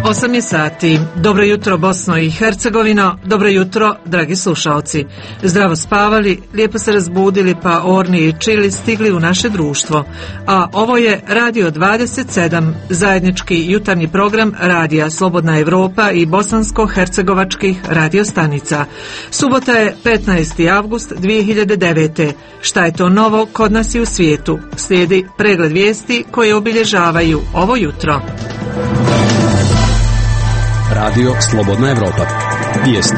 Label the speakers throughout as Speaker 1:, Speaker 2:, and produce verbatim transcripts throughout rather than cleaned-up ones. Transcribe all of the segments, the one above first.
Speaker 1: osam je sati. Dobro jutro Bosno i Hercegovino, dobro jutro dragi slušaoci. Zdravo spavali, lijepo se razbudili pa orni i čili stigli u naše društvo. A ovo je Radio dvadeset sedam, zajednički jutarnji program Radija Slobodna Evropa i bosansko-hercegovačkih radiostanica. Subota je petnaesti avgust dvije hiljade devete. Šta je to novo kod nas i u svijetu? Slijedi pregled vijesti koje obilježavaju ovo jutro.
Speaker 2: Radio Slobodna Evropa. Vijesti.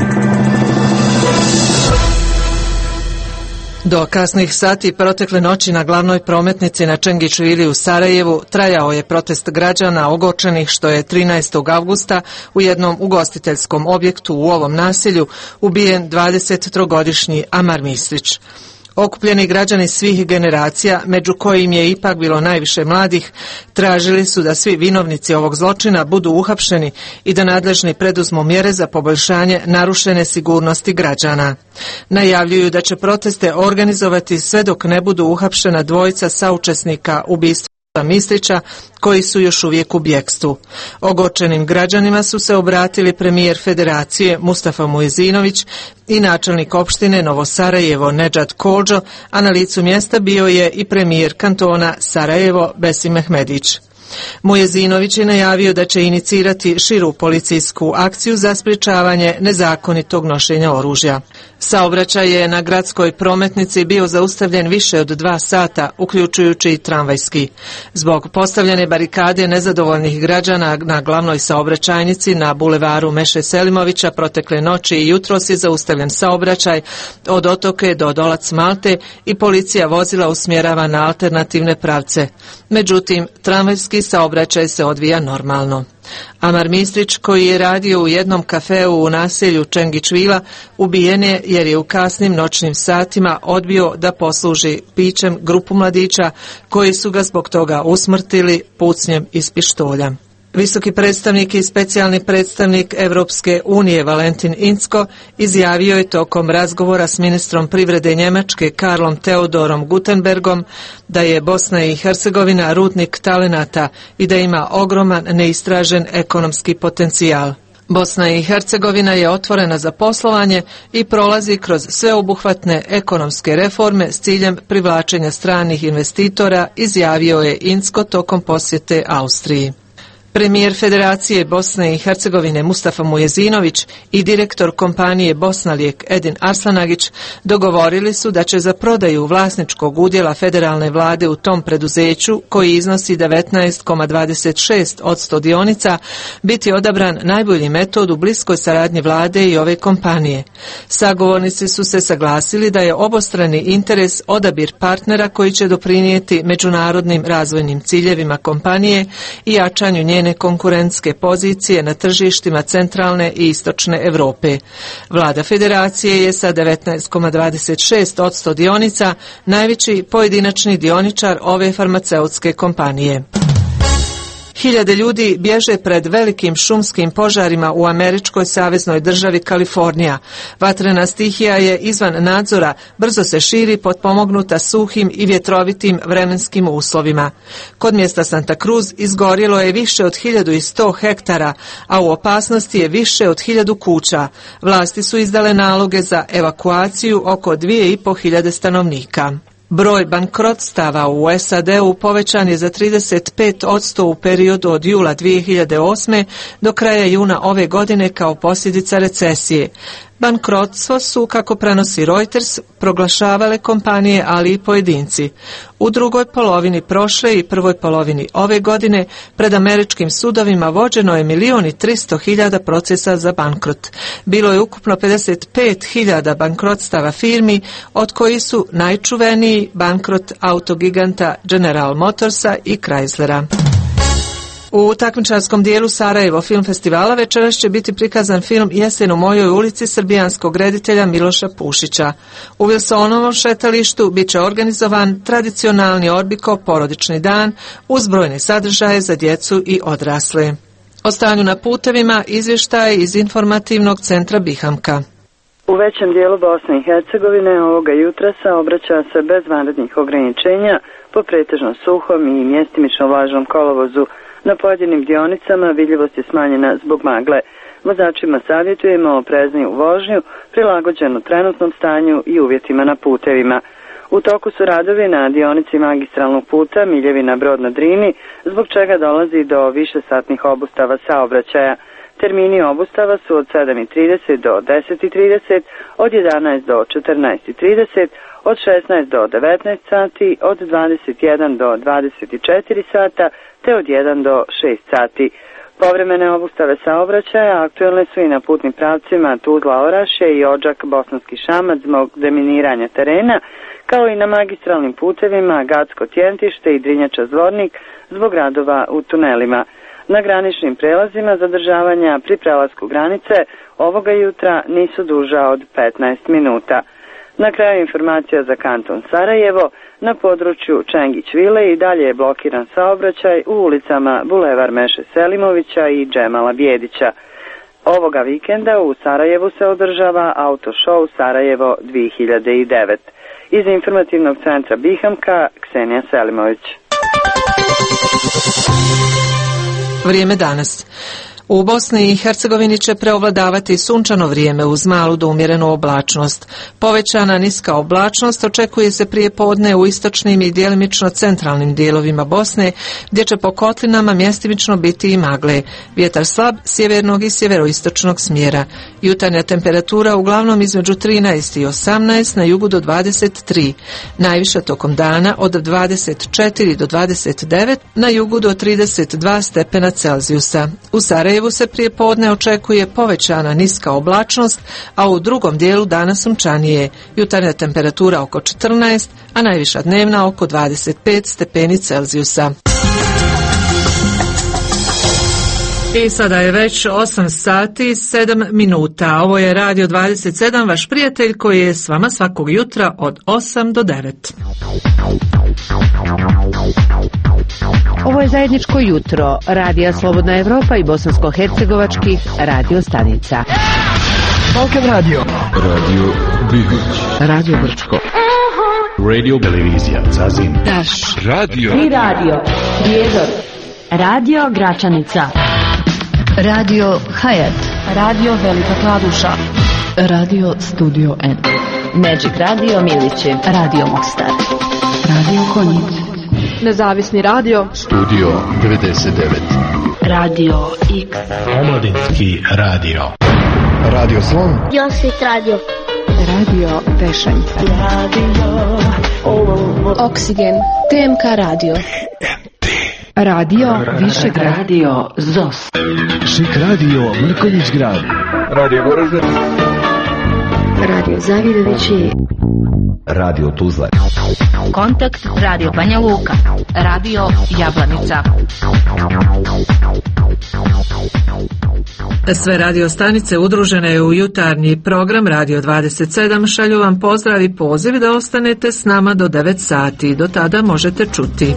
Speaker 1: Do kasnih sati protekle noći na glavnoj prometnici na Čengićevili u Sarajevu trajao je protest građana ogorčenih što je trinaestog avgusta u jednom ugostiteljskom objektu u ovom naselju ubijen dvadesettrogodišnji Amar Mislić. Okupljeni građani svih generacija, među kojim je ipak bilo najviše mladih, tražili su da svi vinovnici ovog zločina budu uhapšeni i da nadležni preduzmu mjere za poboljšanje narušene sigurnosti građana. Najavljuju da će proteste organizovati sve dok ne budu uhapšena dvojica saučesnika ubistva Mislića, koji su još uvijek u bjekstvu. Ogorčenim građanima su se obratili premijer Federacije Mustafa Mujezinović i načelnik opštine Novo Sarajevo Nedžad Kodžo, a na licu mjesta bio je i premijer kantona Sarajevo Besim Mehmedić. Mujezinović je najavio da će inicirati širu policijsku akciju za sprječavanje nezakonitog nošenja oružja. Saobraćaj je na gradskoj prometnici bio zaustavljen više od dva sata, uključujući i tramvajski. Zbog postavljene barikade nezadovoljnih građana na glavnoj saobraćajnici na bulevaru Meše Selimovića protekle noći i jutros je zaustavljen saobraćaj od Otoke do Dolac Malte i policija vozila usmjerava na alternativne pravce. Međutim, tramvajski saobraćaj se odvija normalno. Amar Mislić, koji je radio u jednom kafeu u naselju Čengićevila, ubijen je jer je u kasnim noćnim satima odbio da posluži pićem grupu mladića koji su ga zbog toga usmrtili pucnjem iz pištolja. Visoki predstavnik i specijalni predstavnik Europske unije Valentin Incko izjavio je tokom razgovora s ministrom privrede Njemačke Karlom Theodorom Gutenbergom da je Bosna i Hercegovina rudnik talenata i da ima ogroman neistražen ekonomski potencijal. Bosna i Hercegovina je otvorena za poslovanje i prolazi kroz sveobuhvatne ekonomske reforme s ciljem privlačenja stranih investitora, izjavio je Incko tokom posjete Austriji. Premijer Federacije Bosne i Hercegovine Mustafa Mujezinović i direktor kompanije Bosnalijek Edin Arslanagić dogovorili su da će za prodaju vlasničkog udjela federalne vlade u tom preduzeću, koji iznosi devetnaest zarez dvadeset šest posto dionica, biti odabran najbolji metod u bliskoj saradnji vlade i ove kompanije. Sagovornici su se saglasili da je obostrani interes odabir partnera koji će doprinijeti međunarodnim razvojnim ciljevima kompanije i jačanju njene konkurentske pozicije na tržištima centralne i istočne Europe. Vlada Federacije je sa devetnaest zarez dvadeset šest posto dionica najveći pojedinačni dioničar ove farmaceutske kompanije. Hiljade ljudi bježe pred velikim šumskim požarima u američkoj saveznoj državi Kalifornija. Vatrena stihija je izvan nadzora, brzo se širi potpomognuta suhim i vjetrovitim vremenskim uslovima. Kod mjesta Santa Cruz izgorjelo je više od hiljadu sto hektara, a u opasnosti je više od hiljadu kuća. Vlasti su izdale naloge za evakuaciju oko dvije i po hiljade stanovnika. Broj bankrotstava u S A D-u povećan je za trideset pet posto u periodu od jula dvije hiljade osme do kraja juna ove godine kao posljedica recesije. Bankrotstvo su, kako prenosi Reuters, proglašavale kompanije, ali i pojedinci. U drugoj polovini prošle i prvoj polovini ove godine pred američkim sudovima vođeno je milion i tristo hiljada procesa za bankrot. Bilo je ukupno pedeset pet hiljada bankrotstava firmi, od koji su najčuveniji bankrot autogiganta General Motorsa i Chryslera. U takmičarskom dijelu Sarajevo film festivala večeras će biti prikazan film Jesen u mojoj ulici srbijanskog reditelja Miloša Pušića. U Wilsonovom šetalištu bit će organizovan tradicionalni Orbiko porodični dan uz brojne sadržaje za djecu i odrasle. O stanju na putevima izvještaj iz informativnog centra Bihamka.
Speaker 3: U većem dijelu Bosne i Hercegovine ovoga jutra saobraća se bez vanrednih ograničenja po pretežno suhom i mjestimično vlažnom kolovozu, Na pojedinim dionicama vidljivost je smanjena zbog magle. Vozačima savjetujemo oprezniju vožnju, prilagođenu trenutnom stanju i uvjetima na putevima. U toku su radovi na dionici magistralnog puta Miljevina-Brod na Drini, zbog čega dolazi do višesatnih obustava saobraćaja. Termini obustava su od sedam i trideset do deset i trideset, od jedanaest do četrnaest i trideset, od šesnaest do devetnaest sati, od dvadeset jedan do dvadeset četiri sata, te od jedan do šest sati. Povremene obustave saobraćaja aktuelne su i na putnim pravcima Tuzla-Orašje i Odžak-Bosanski Šamac zbog deminiranja terena, kao i na magistralnim putevima Gacko-Tjentište i Drinjača-Zvornik zbog radova u tunelima. Na graničnim prelazima zadržavanja pri prelasku granice ovoga jutra nisu duža od petnaest minuta. Na kraju informacija za kanton Sarajevo, na području Čengić-Vile i dalje je blokiran saobraćaj u ulicama Bulevar Meše Selimovića i Džemala Bijedića. Ovoga vikenda u Sarajevu se održava Auto Show Sarajevo dvije hiljade devet. Iz informativnog centra Bihamka, Ksenija Selimović.
Speaker 1: Vrijeme danas. U Bosni i Hercegovini će preovladavati sunčano vrijeme uz malu do umjerenu oblačnost. Povećana niska oblačnost očekuje se prije podne u istočnim i djelimično centralnim dijelovima Bosne, gdje će po kotlinama mjestimično biti i magle. Vjetar slab sjevernog i sjeveroistočnog smjera. Jutarnja temperatura uglavnom između trinaest i osamnaest, na jugu do dvadeset tri. Najviša tokom dana od dvadeset četiri do dvadeset devet, na jugu do trideset dva stepena Celzijusa. U Sarajevu se prije podne očekuje povećana niska oblačnost, a u drugom dijelu dana sunčanije. Jutarnja temperatura oko četrnaest, a najviša dnevna oko dvadeset pet stepeni Celzijusa. I sada je već osam sati sedam minuta. Ovo je Radio dvadeset sedam, vaš prijatelj koji je s vama svakog jutra od osam do devet.
Speaker 4: Ovo je zajedničko jutro Radija Slobodna Evropa i bosansko-hercegovačkih radio stanica.
Speaker 5: Balkan Radio,
Speaker 2: Radio Bihoć,
Speaker 5: Radio Brčko,
Speaker 2: Radio Televizija Zazin,
Speaker 5: Daš,
Speaker 2: Radio
Speaker 4: Tri radio, Prijedor, Radio Gračanica,
Speaker 5: Radio Hayat,
Speaker 4: Radio Velika Kladuša,
Speaker 5: Radio Studio N,
Speaker 4: Magic Radio Milići,
Speaker 5: Radio Mostar, Radio Konjic,
Speaker 6: Nezavisni radio,
Speaker 7: Studio devedeset devet,
Speaker 4: Radio X,
Speaker 7: Omladinski radio,
Speaker 8: Radio Slon,
Speaker 9: Josvit radio,
Speaker 5: Radio Pešanica,
Speaker 9: Radio
Speaker 6: Oksigen, T M K radio,
Speaker 5: Radio Višegrad,
Speaker 4: Radio Zos,
Speaker 7: Šik radio Mrkonjić grad,
Speaker 8: Radio Goražde,
Speaker 9: Radio Zavidovići,
Speaker 8: Radio Tuzla,
Speaker 4: Kontakt Radio Banja Luka, Radio Jablanica.
Speaker 1: Sve radio stanice udružene u jutarnji program Radio dvadeset sedam šalju vam pozdrav i poziv da ostanete s nama do devet sati. Do tada možete čuti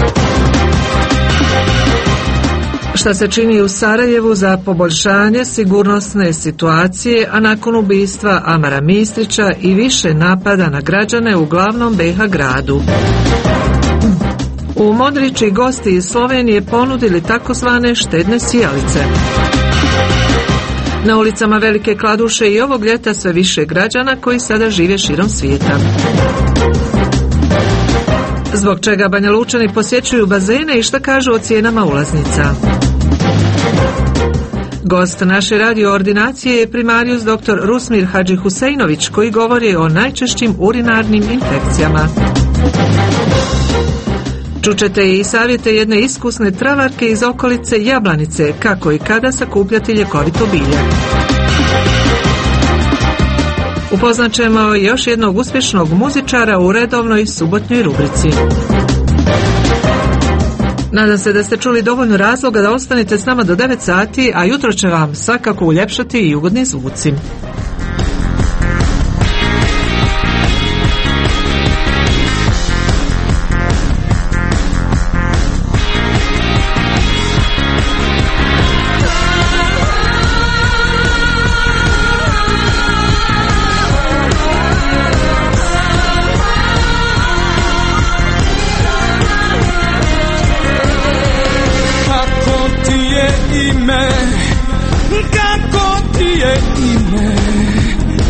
Speaker 1: šta se čini u Sarajevu za poboljšanje sigurnosne situacije, a nakon ubistva Amara Mistrića i više napada na građane u glavnom B iH gradu. U Modriči gosti iz Slovenije ponudili takozvane štedne sijalice. Na ulicama Velike Kladuše i ovog ljeta sve više građana koji sada žive širom svijeta. Zbog čega Banja Lučani posjećuju bazene i šta kažu o cijenama ulaznica. Gost naše radio ordinacije je primarijus doktor Rusmir Hadži Huseinović, koji govori o najčešćim urinarnim infekcijama. Čućete i savjete jedne iskusne travarke iz okolice Jablanice, kako i kada sakupljati ljekovito bilje. Upoznat ćemo još jednog uspješnog muzičara u redovnoj subotnjoj rubrici. Nadam se da ste čuli dovoljno razloga da ostanete s nama do devet sati, a jutro će vam svakako uljepšati i ugodni zvuci.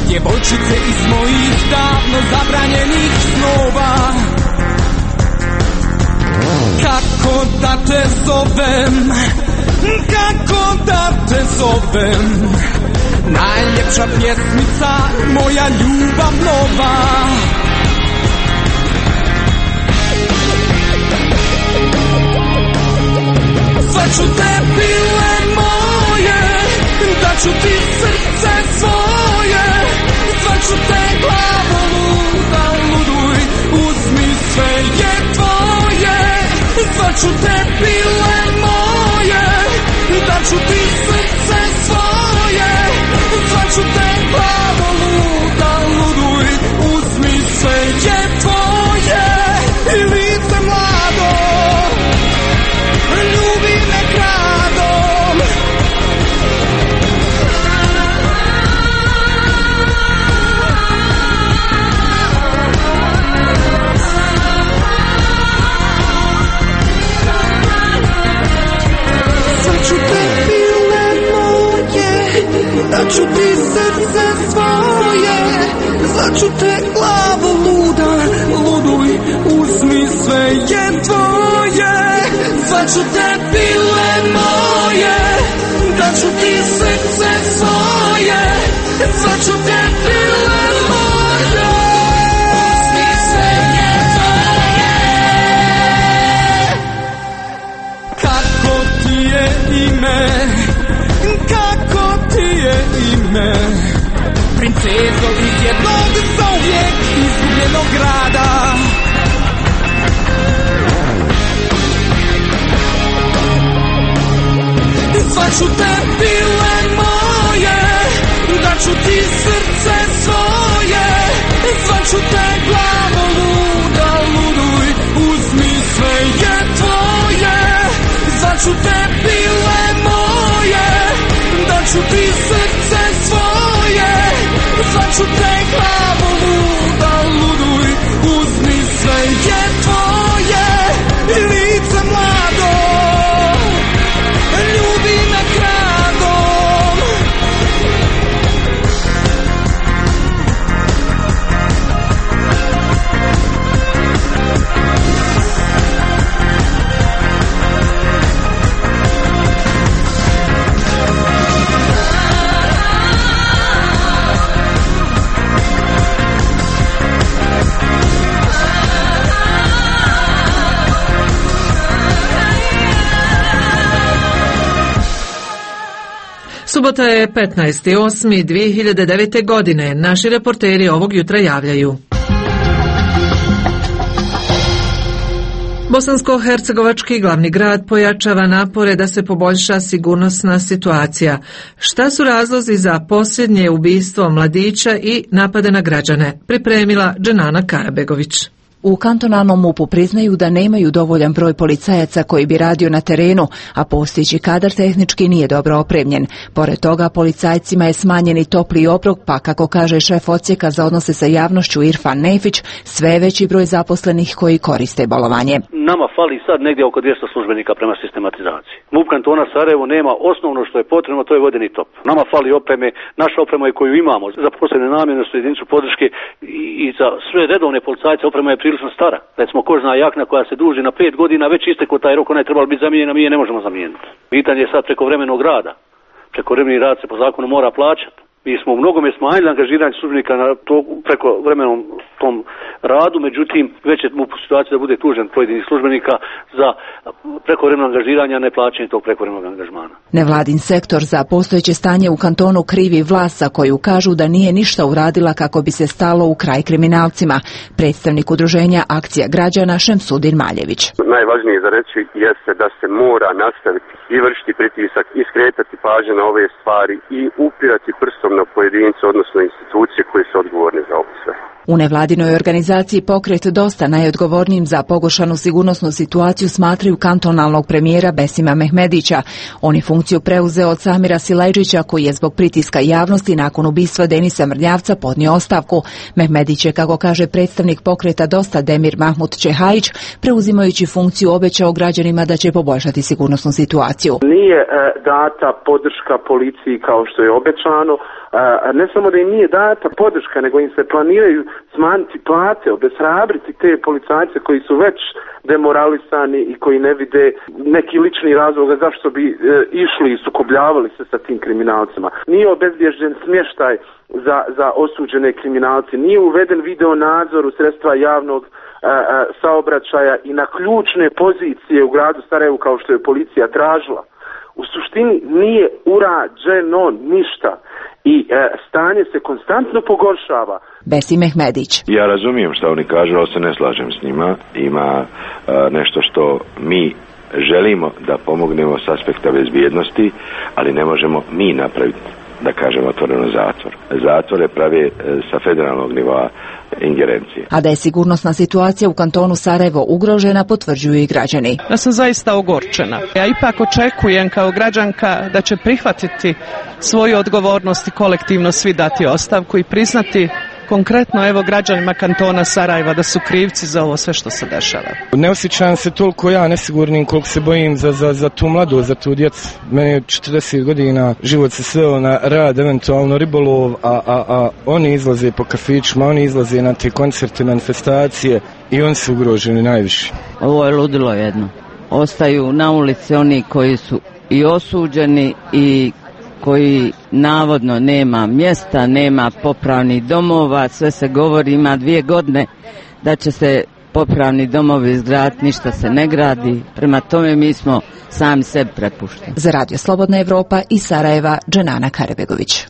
Speaker 10: djevojčice iz mojih davno zabranjenih snova. Kako da te zovem, kako da te zovem, najljepša pjesmica, moja ljubav nova. Zvaću te bile moje, daću ti srce svoje, zvaću te glavo luda, luduj, uzmi sve je tvoje. Zvaću te bile moje, daću ti srce svoje, zvaću te glavo luda, luduj, uzmi sve je tvoje. I lice mlado, ljubi me gradom. Zvaću te bile moje, daću ti srce svoje, zvaću te glavo luda, luduj, uzmi sve je tvoje. Zvaću te bile moje, daću ti srce svoje, zvaću te bile moje, uzmi sve je tvoje. Kako ti je ime, kako ti je ime, princezo iz jednog zauvijek izgubljenog grada. Zvaću te bile moje, daću ti srce svoje, zvaću te glavo luda, luduj, uzmi sve je tvoje. Zvaću te bile moje, daću ti srce svoje, zvaću te glavo luda, luduj, uzmi sve je tvoje. I lice mlado, ljubi me gradom.
Speaker 1: Subota je petnaesti osmi dvije hiljade devete. godine. Naši reporteri ovog jutra javljaju. Bosansko-hercegovački glavni grad pojačava napore da se poboljša sigurnosna situacija. Šta su razlozi za posljednje ubistvo mladića i napade na građane? Pripremila Dženana Karabegović.
Speaker 11: U kantonalnom MUP-u priznaju da nemaju dovoljan broj policajaca koji bi radio na terenu, a postojeći kadar tehnički nije dobro opremljen. Pored toga, policajcima je smanjen i topli obrok, pa kako kaže šef odsjeka za odnose sa javnošću Irfan Nefić, sve je veći broj zaposlenih koji koriste bolovanje.
Speaker 12: Nama fali sad negdje oko dvjesto službenika prema sistematizaciji. MUP kantona Sarajevo nema osnovno što je potrebno, to je vodeni top. Nama fali opreme, naša oprema je koju imamo za posebne namjene su jedinicu podrške i, i za sve redovne policajce oprema je prilično stara. Recimo kožna jakna koja se duži na pet godina, već istekao taj rok, ona je trebala biti zamijenjena, mi je ne možemo zamijeniti. Pitanje je sad prekovremenog rada. Prekovremeni rad se po zakonu mora plaćati. Mi smo u mnogome smanjili angažiranje službenika na to preko vremenom tom radu, međutim već je u situaciji da bude tužen pojedinih službenika za prekovremeno angažiranje, a ne plaćanje tog prekovremenog angažmana.
Speaker 11: Nevladin sektor za postojeće stanje u kantonu krivi vlast za koju kažu da nije ništa uradila kako bi se stalo u kraj kriminalcima. Predstavnik udruženja Akcija građana Šemsudin Maljević.
Speaker 13: Najvažnije za reći jeste da se mora nastaviti i vršiti pritisak i skretati pažnju na ove stvari i upirati prstom na pojedince, odnosno institucije koje su odgovorne za ovo sve.
Speaker 11: U nevladinoj organizaciji Pokret Dosta najodgovornijim za pogoršanu sigurnosnu situaciju smatraju kantonalnog premijera Besima Mehmedića. On je funkciju preuzeo od Samira Silajđića koji je zbog pritiska javnosti nakon ubistva Denisa Mrnjavca podnio ostavku. Mehmedić je, kako kaže predstavnik Pokreta Dosta Demir Mahmud Čehajić, preuzimajući funkciju obećao građanima da će poboljšati sigurnosnu situaciju.
Speaker 14: Nije e, data podrška policiji kao što je obećano, a, ne samo da im nije data podrška, nego im se planiraju smanjiti plate, obeshrabriti te policajce koji su već demoralisani i koji ne vide neki lični razloga zašto bi e, išli i sukobljavali se sa tim kriminalcima. Nije obezbježen smještaj za, za osuđene kriminalce, nije uveden video nadzor u sredstva javnog a, a, saobraćaja i na ključne pozicije u gradu Sarajevu kao što je policija tražila. U suštini nije urađeno ništa i e, stanje se konstantno pogoršava.
Speaker 11: Besim Mehmedić.
Speaker 15: Ja razumijem što oni kažu, ali se ne slažem s njima. Ima e, nešto što mi želimo da pomognemo s aspekta bezbjednosti, ali ne možemo mi napraviti, da kažemo otvoreno, zatvor. Zatvore prave e, sa federalnog nivoa ingerencije.
Speaker 11: A da je sigurnosna situacija u kantonu Sarajevo ugrožena, potvrđuju i građani.
Speaker 16: Ja sam zaista ogorčena. Ja ipak očekujem kao građanka da će prihvatiti svoju odgovornost i kolektivno svi dati ostavku i priznati konkretno evo građanima kantona Sarajeva da su krivci za ovo sve što se dešava.
Speaker 17: Ne osjećam se toliko ja nesigurnim koliko se bojim za, za, za tu mladu, za tu djecu. Meni je četrdeset godina, život se sveo na rad, eventualno ribolov, a, a, a oni izlaze po kafićima, oni izlaze na te koncerte, manifestacije i oni su ugroženi najviše.
Speaker 18: Ovo je ludilo jedno. Ostaju na ulici oni koji su i osuđeni i koji navodno nema mjesta, nema popravnih domova, sve se govori, ima dvije godine da će se popravni domovi izgraditi, ništa se ne gradi, prema tome mi smo sami sebi prepušteni.
Speaker 11: Za Radio Slobodna Evropa iz Sarajeva, Dženana Karebegović.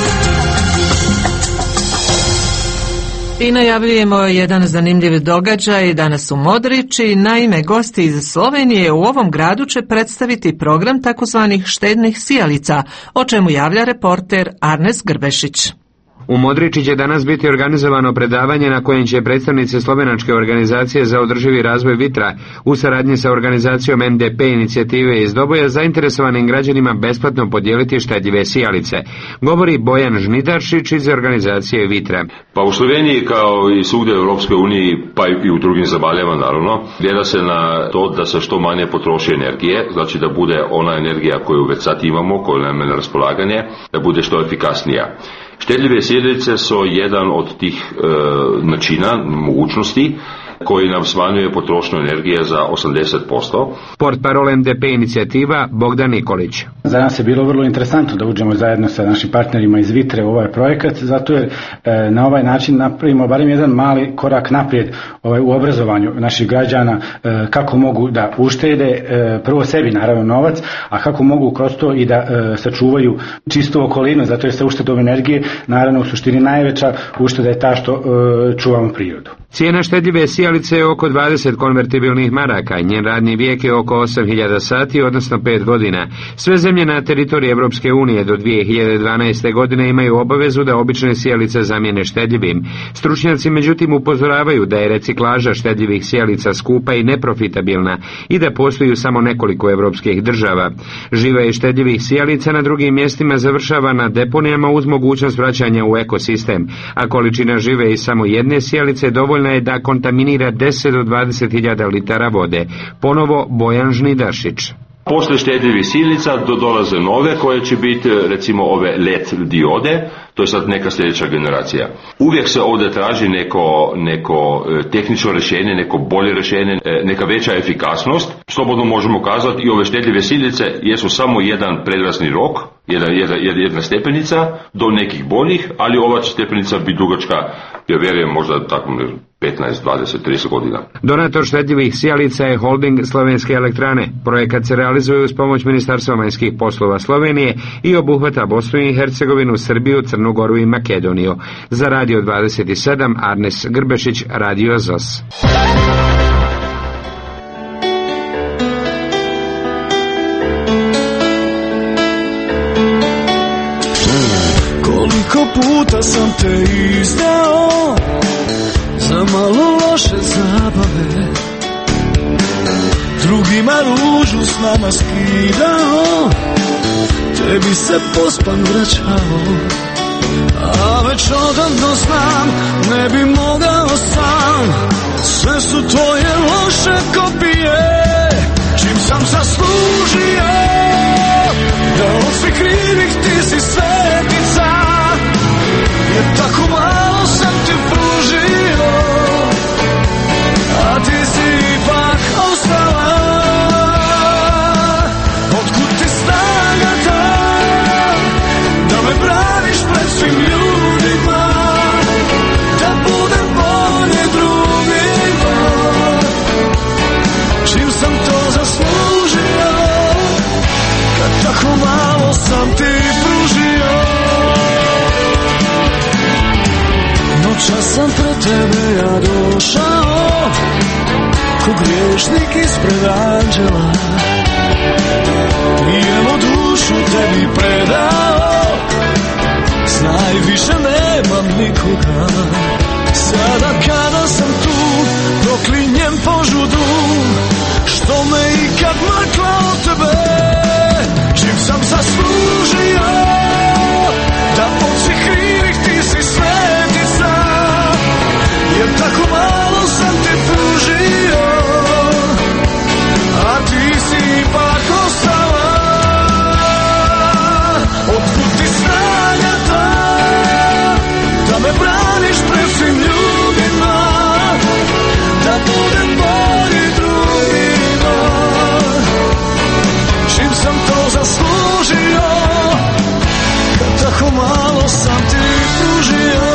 Speaker 1: I najavljujemo jedan zanimljiv događaj danas u Modriči. Naime, gosti iz Slovenije u ovom gradu će predstaviti program takozvanih štednih sijalica, o čemu javlja reporter Arnes Grbešić.
Speaker 19: U Modriči će danas biti organizovano predavanje na kojem će predstavnici Slovenačke organizacije za održivi razvoj Vitra u saradnji sa organizacijom N D P inicijative iz Doboja zainteresovanim građanima besplatno podijeliti štedljive sijalice. Govori Bojan Žnidaršić iz organizacije Vitra.
Speaker 20: Pa u Sloveniji kao i svugdje u Europskoj uniji, pa i u drugim zemalja naravno, gleda se na to da se što manje potroši energije, znači da bude ona energija koju već sad imamo, koju nam je na raspolaganje, da bude što efikasnija. Štedljive sjedalice su jedan od tih e, načina, mogućnosti, koji nam smanjuje potrošnju energije za osamdeset posto.
Speaker 19: Portparol N D P inicijativa Bogdan Nikolić.
Speaker 21: Za nas je bilo vrlo interesantno da uđemo zajedno sa našim partnerima iz Vitre u ovaj projekat, zato jer e, na ovaj način napravimo barem jedan mali korak naprijed ovaj, u obrazovanju naših građana, e, kako mogu da uštede e, prvo sebi naravno novac, a kako mogu kroz to i da e, sačuvaju čistu okolinu, zato jer sa uštedom energije naravno u suštini najveća ušteda je ta što e, čuvamo prirodu.
Speaker 19: Cijena štedljive sijalice je oko dvadeset konvertibilnih maraka i njen radni vijek je oko osam hiljada sati, odnosno pet godina. Sve zemlje na teritoriji Evropske unije do dvije hiljade dvanaeste. godine imaju obavezu da obične sijalice zamijene štedljivim. Stručnjaci međutim upozoravaju da je reciklaža štedljivih sijalica skupa i neprofitabilna i da postoji samo nekoliko evropskih država. Živa štedljivih sijalica na drugim mjestima završava na deponijama uz mogućnost vraćanja u ekosistem, a količina žive iz samo jedne sijalice dovoljna je da kontaminira deset do dvadeset hiljada litara vode. Ponovo Bojan Žnidaršić.
Speaker 20: Posle štedljivih sijalica do dolaze nove koje će biti recimo ove L E D diode, to je sad neka sljedeća generacija. Uvijek se ovdje traži neko, neko tehnično rješenje, neko bolje rješenje, neka veća efikasnost. Slobodno možemo kazati i ove štedljive sijalice jesu samo jedan predlasni rok, jedna, jedna, jedna stepenica do nekih boljih, ali ova stepenica bi dugačka, ja vjerujem možda tako petnaest, dvadeset, trideset godina.
Speaker 19: Donator štedljivih sijalica je holding Slovenske elektrane. Projekat se realizuje uz pomoć Ministarstva vanjskih poslova Slovenije i obuhvata Bosnu i Hercegovinu, Srbiju, Crnu Goru i Makedoniju. Za Radio dvadeset sedam Arnes Grbešić, Radio Z O S.
Speaker 10: Koliko puta sam te izdao za malo loše zabave, drugima ružu s nama skidao, tebi se pospan vraćao, a već odavno znam, ne bi mogao sam, sve su tvoje loše kopije, čim sam zaslužio, da od svih krivih ti si svetica, sad sam pred tebe ja došao, ko griješnik ispred anđela, i evo dušu tebi predao, znaj više nemam nikoga. Sada kada sam tu, proklinjem požudu, što me ikad makla od tebe, čim sam zaslužio, da od svih krivih ti si svetica, jer tako malo sam ti pružio, a ti si ipak ostala. Otkud ti snaga ta, da me braniš pred svim ljudima, da budem bolji drugima, čim sam to zaslužio, kad tako malo sam ti pružio.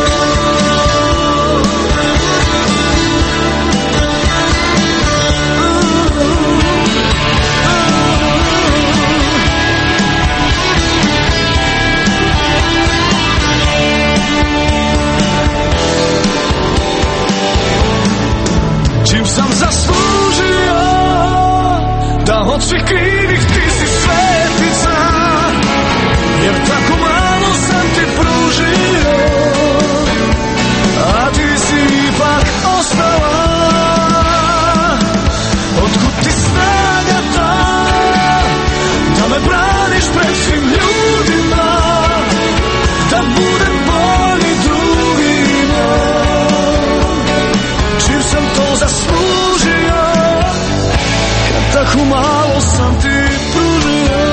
Speaker 10: Čim sam zaslužio, da od svih krivih ti si svetica, jer tako malo sam ti pružio, a ti si ipak ostala. Otkud ti snaga ta, da me braniš pred svim ljudima, da budem bolji drugima, čim sam to zaslužio, kad tako malo sam ti pružio.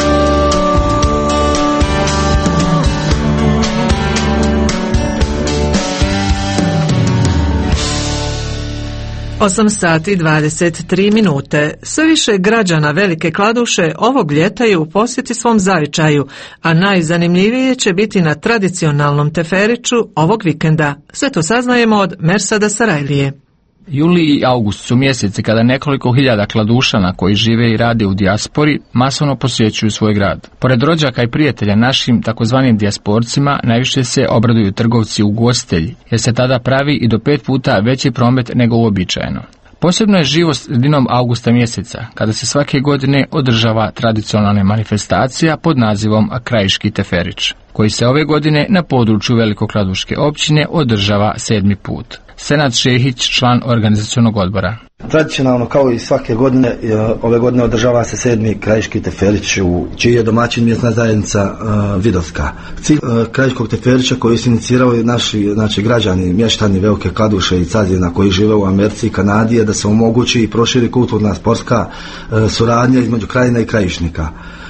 Speaker 1: osam sati dvadeset tri minute. Sve više građana Velike Kladuše ovog ljeta je u posjeti svom zavičaju, a najzanimljivije će biti na tradicionalnom teferiću ovog vikenda. Sve to saznajemo od Mersada Sarajlije.
Speaker 3: Juli i august su mjeseci kada nekoliko hiljada Kladušana koji žive i rade u dijaspori masovno posjećuju svoj grad. Pored rođaka i prijatelja našim takozvanim dijasporcima najviše se obraduju trgovci i ugostitelji, jer se tada pravi i do pet puta veći promet nego uobičajeno. Posebno je živo sredinom augusta mjeseca, kada se svake godine održava tradicionalna manifestacija pod nazivom Krajiški teferić, koji se ove godine na području Velikokladuške općine održava sedmi put. Senad Šehić, član organizacionog odbora.
Speaker 22: Tradicionalno, kao i svake godine, ove godine održava se sedmi Krajiški teferić, u čiji je domaćin mjesna zajednica uh, Vidovska. Cilj uh, Krajiškog teferića koji su inicirali naši znači, građani, mještani Velike Kladuše i Cazina koji žive u Americi i Kanadi je da se omogući i proširi kulturna sportska uh, suradnja između krajina i krajišnika.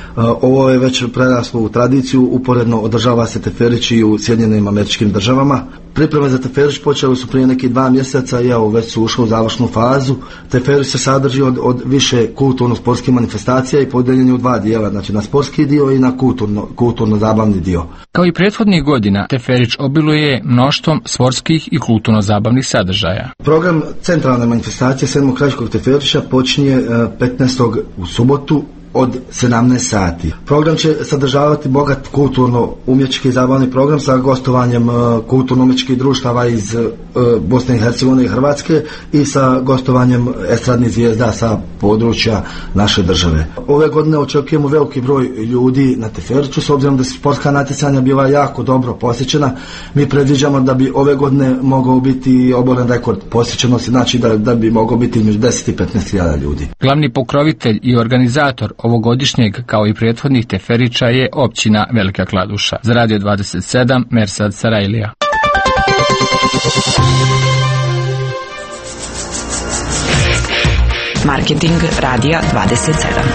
Speaker 22: Ovo je već preraslo u tradiciju, uporedno održava se teferić i u Sjedinjenim Američkim Državama. Pripreme za teferić počeli su prije nekih dva mjeseca i evo već su ušli u završnu fazu. Teferić se sadrži od, od više kulturno-sportskih manifestacija i podijeljen je u dva dijela, znači na sportski dio i na kulturno, kulturno-zabavni dio.
Speaker 3: Kao i prethodnih godina, teferić obiluje mnoštvom sportskih i kulturno-zabavnih sadržaja.
Speaker 22: Program centralne manifestacije sedmog Krajiškog teferića počinje petnaestog u subotu od sedamnaest sati. Program će sadržavati bogat kulturno-umjetnički zabavni program sa gostovanjem uh, kulturno-umjetničkih društava iz uh, Bosne i Hercegovine i Hrvatske i sa gostovanjem estradnih zvijezda sa područja naše države. Ove godine očekujemo veliki broj ljudi na teferiću, s obzirom da su sportska natjecanja bila jako dobro posjećena. Mi predviđamo da bi ove godine mogao biti oboren rekord posjećenosti, znači da, da bi mogao biti između deset i petnaest hiljada ljudi.
Speaker 3: Glavni pokrovitelj i organizator ovogodišnjeg kao i prethodnih teferića je općina Velika Kladuša. Za Radio dvadeset sedam, Mersad Sarajlija.
Speaker 23: Marketing Radija dvadeset sedam.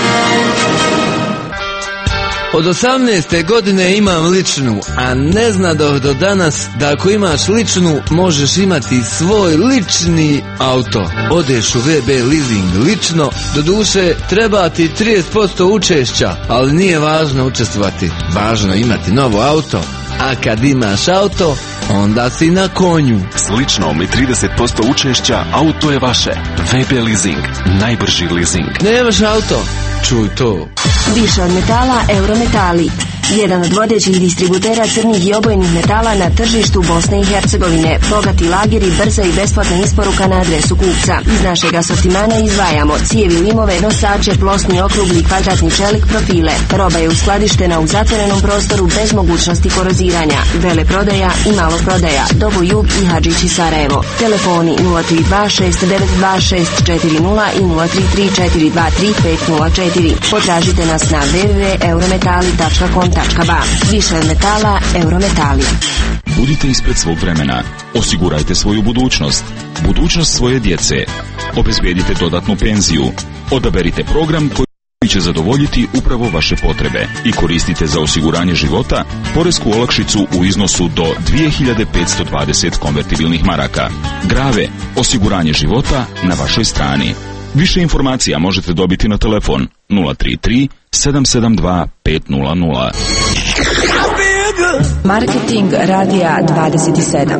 Speaker 24: Od osamnaeste godine imam ličnu, a ne znadoh do danas da ako imaš ličnu možeš imati svoj lični auto. Odeš u V B leasing lično, doduše treba ti trideset posto učešća, ali nije važno učestvovati, važno imati novo auto. A kad imaš auto, onda si na konju.
Speaker 25: S ličnom i trideset posto učešća auto je vaše. V B leasing, najbrži leasing.
Speaker 24: Nemaš auto? Čuj to.
Speaker 6: Više od metala, Eurometali.
Speaker 2: jedan od vodećih distributera crnih i obojnih metala na tržištu Bosne i Hercegovine. Bogati lageri, brza i besplatna isporuka na adresu kupca. Iz našeg asortimana izdvajamo cijevi, limove, nosače, plosni, okrugli i kvadratni čelik, profile. Roba je uskladištena u zatvorenom prostoru bez mogućnosti koroziranja. Vele prodaja i malo prodaja. Dobo Jug i Hadžići Sarajevo. Telefoni nula tri dva šest devet dva šest četiri nula i nula tri tri četiri dva tri pet nula četiri. Potražite nas na w w w tačka eurometali tačka com tačka b a. Više od metala, Eurometali.
Speaker 25: Budite ispred svog vremena. Osigurajte svoju budućnost. Budućnost svoje djece. Obezbedite dodatnu penziju. Odaberite program koji će zadovoljiti upravo vaše potrebe i koristite za osiguranje života poresku olakšicu u iznosu do dvije hiljade petsto dvadeset konvertibilnih maraka. Grave, osiguranje života na vašoj strani. Više informacija možete dobiti na telefon nula tri tri sedam sedam dva pet nula nula.
Speaker 11: Marketing radija dvadeset sedam.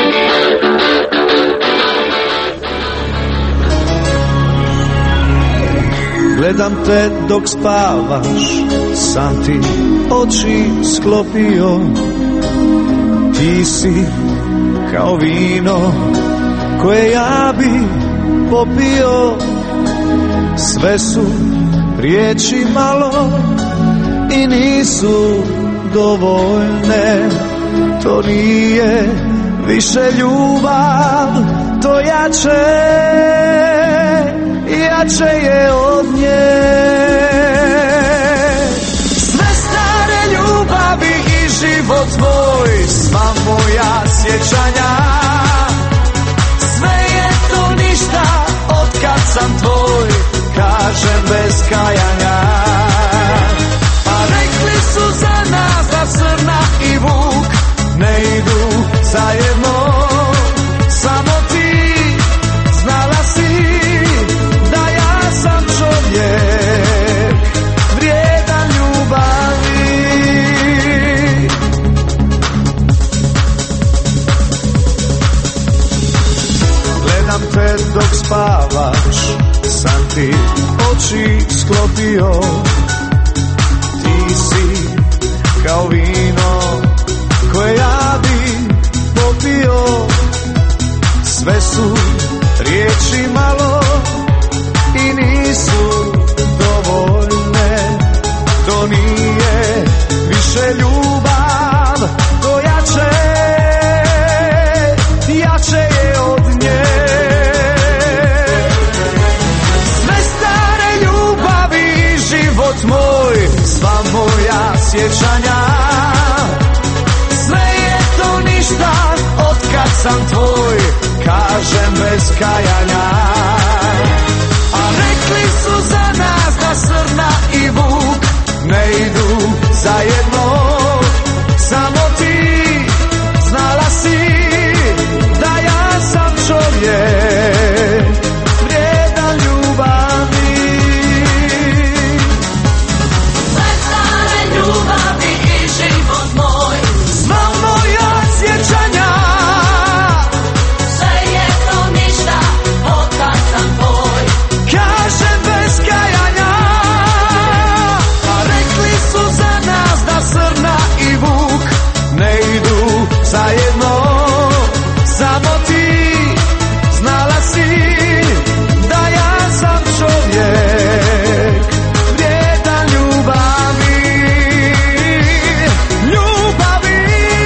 Speaker 10: Gledam te dok spavaš, sam ti oči sklopio. Ti si kao vino koje ja bi popio. Sve su riječi malo i nisu dovoljne. To nije više ljubav, to jače, jače je od nje. Sve stare ljubavi i život tvoj, sva moja sjećanja. Sve je to ništa otkad sam tvoj, kažem bez kajanja. Pa rekli su za nas da srna i vuk ne idu zajedno. Samo ti znala si da ja sam čovjek vrijedan ljubavi. Gledam te dok spavaš, sam ti oči sklopio. Ti si kao vino koje ja bi popio. Sve su riječi malo i nisu dovoljne. To nije više ljubav, to jače, jače je od nje. Sve stare ljubavi i život moj, sva moja sjećanja. Sve je to ništa otkad sam tvoj, kažem bez kajanja. A rekli su za nas da srna i vuk ne idu zajedno. Samo ti znala si da ja sam čovjek vrijedan ljubavi. Sve stare ljubavi i život moj, sva moja sjećanja. Sve je to ništa otkad sam tvoj, kažem bez kajanja. A rekli su za nas da srna i vuk ne idu zajedno. Samo ti znala si da ja sam čovjek vrijedan ljubavi. Ljubavi.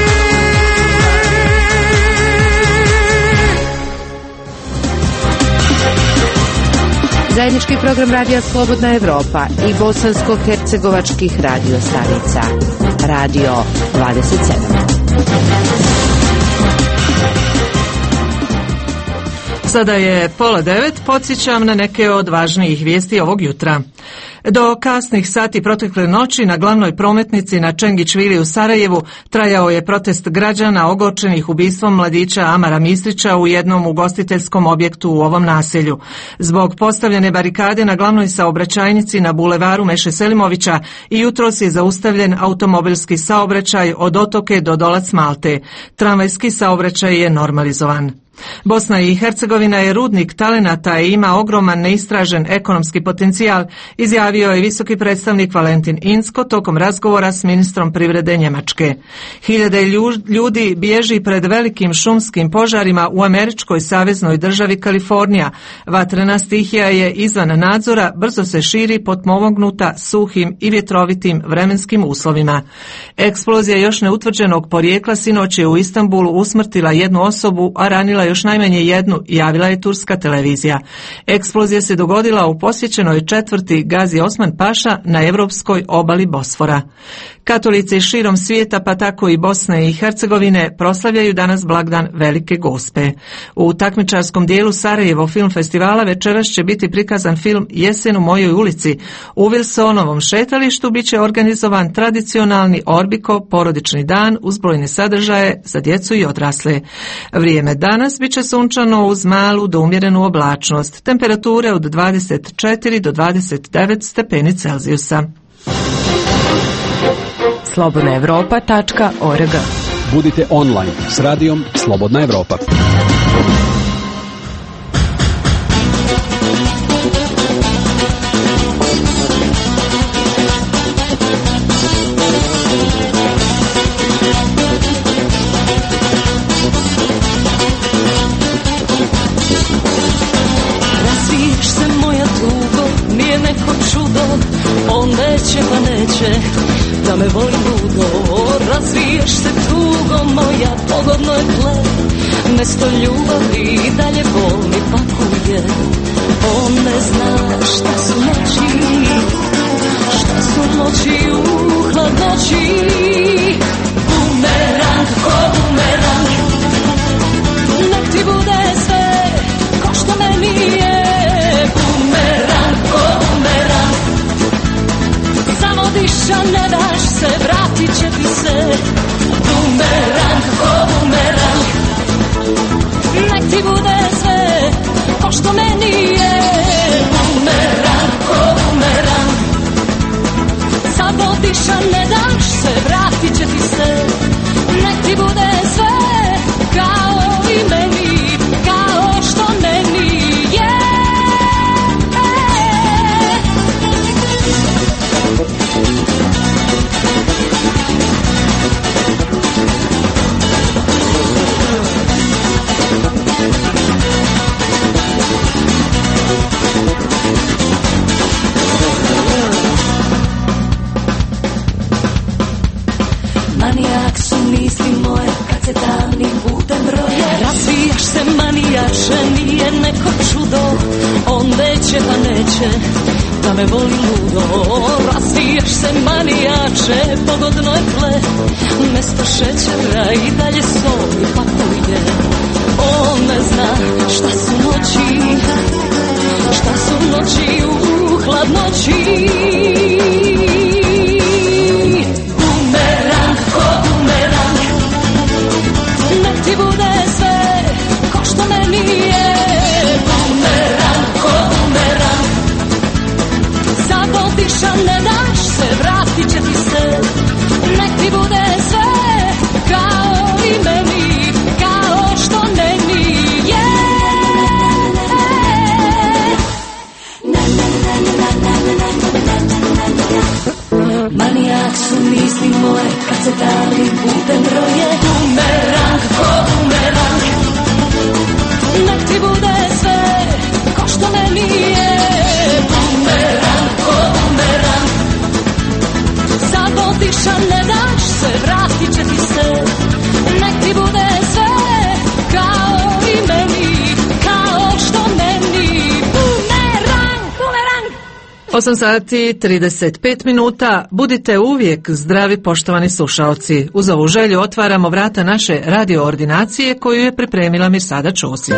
Speaker 4: Zajednički program Radija Slobodna Evropa i bosansko-hercegovačkih radio stanica. Radio dvadeset sedam.
Speaker 1: Sada je pola devet, podsjećam na neke od važnijih vijesti ovog jutra. Do kasnih sati protekle noći na glavnoj prometnici na Čengić-Vili u Sarajevu trajao je protest građana ogorčenih ubistvom mladića Amara Mistrića u jednom ugostiteljskom objektu u ovom naselju. Zbog postavljene barikade na glavnoj saobraćajnici na bulevaru Meše Selimovića i jutros je zaustavljen automobilski saobraćaj od Otoke do Dolac Malte. Tramvajski saobraćaj je normalizovan. Bosna i Hercegovina je rudnik talenata i ima ogroman neistražen ekonomski potencijal, izjavio je visoki predstavnik Valentin Inzko tokom razgovora s ministrom privrede Njemačke. Hiljade ljudi bježi pred velikim šumskim požarima u američkoj saveznoj državi Kalifornija. Vatrena stihija je izvan nadzora, brzo se širi potpomognuta suhim i vjetrovitim vremenskim uslovima. Eksplozija još neutvrđenog porijekla sinoć je u Istanbulu usmrtila jednu osobu, a ranila još najmanje jednu, javila je turska televizija. Eksplozija se dogodila u posjećenoj četvrti Gazi Osman Paša na europskoj obali Bosfora. Katolici širom svijeta, pa tako i Bosne i Hercegovine, proslavljaju danas blagdan Velike Gospe. U takmičarskom dijelu Sarajevo film festivala večeras će biti prikazan film Jesen u mojoj ulici. U Wilsonovom šetalištu bit će organizovan tradicionalni Orbiko porodični dan uz brojne sadržaje za djecu i odrasle. Vrijeme danas bit će sunčano uz malu do umjerenu oblačnost. Temperature od dvadeset četiri do dvadeset devet stepeni Celzijusa.
Speaker 23: slobodna evropa tačka org.
Speaker 5: Budite online s radijom Slobodna Evropa.
Speaker 7: Razviješ se moja tugo, nije neko čudo, on neće pa neće da me voli ludo. Razviješ se tugo moja, pogodno je tle, mesto ljubavi dalje bol mi pakuje. On ne zna šta su noći, šta su noći u hladnoći. Bumerang, ko bumerang, nek ti bude sve ko što meni je. Bumerang, ko bumerang, samo diša, ne daš se, vratit će ti se. Bumerang, ko bumerang, nek ti bude sve ko što meni je. Bumerang, ko bumerang, samo diša, ne daš se, vratit će ti se. Nek ti bude sve kao i meni, kao što meni je. Manijak su misli moje kad se davnim putem broje. Razvijaš se manijače, nije neko čudo, on neće pa neće da me voli ludo. Razvijaš se manijače, pogodno je tle, mesto šećera i dalje sol i pakuje. On ne zna šta su noći, šta su noći u hladnoći. Bumerang, ko bumerang, nek ti bude sve ko što meni je. Bumerang, ko bumerang, samo diša, ne daš se, vratit će ti se. Nek ti bude sve kao i meni, kao što meni je. Manijak su misli moje kad se davnim putem broje. Bumerang, ko bumerang, nek ti bude sve ko što meni je. Bumerang, ko bumerang, samo diša, ne daš se, vratit će ti se. Nek ti bude sve kao i meni, kao što meni. Bumerang, bumerang.
Speaker 1: osam sati trideset pet minuta. Budite uvijek zdravi, poštovani slušaoci. Uz ovu želju otvaramo vrata naše radio ordinacije koju je pripremila Mirsada Ćosić.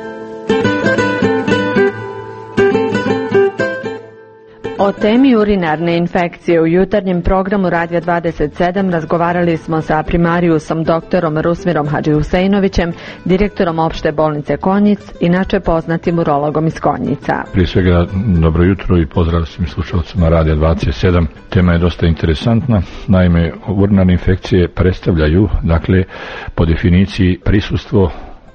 Speaker 8: O temi urinarne infekcije u jutarnjem programu Radija dvadeset sedam razgovarali smo sa primarijusom doktorom Rusmirom Hadžihusejnovićem, direktorom opšte bolnice Konjic, inače poznatim urologom iz Konjica.
Speaker 9: Prije svega dobro jutro i pozdrav svim slušalcima Radija dvadeset sedam. Tema je dosta interesantna. Naime, urinarne infekcije predstavljaju, dakle, po definiciji prisustvo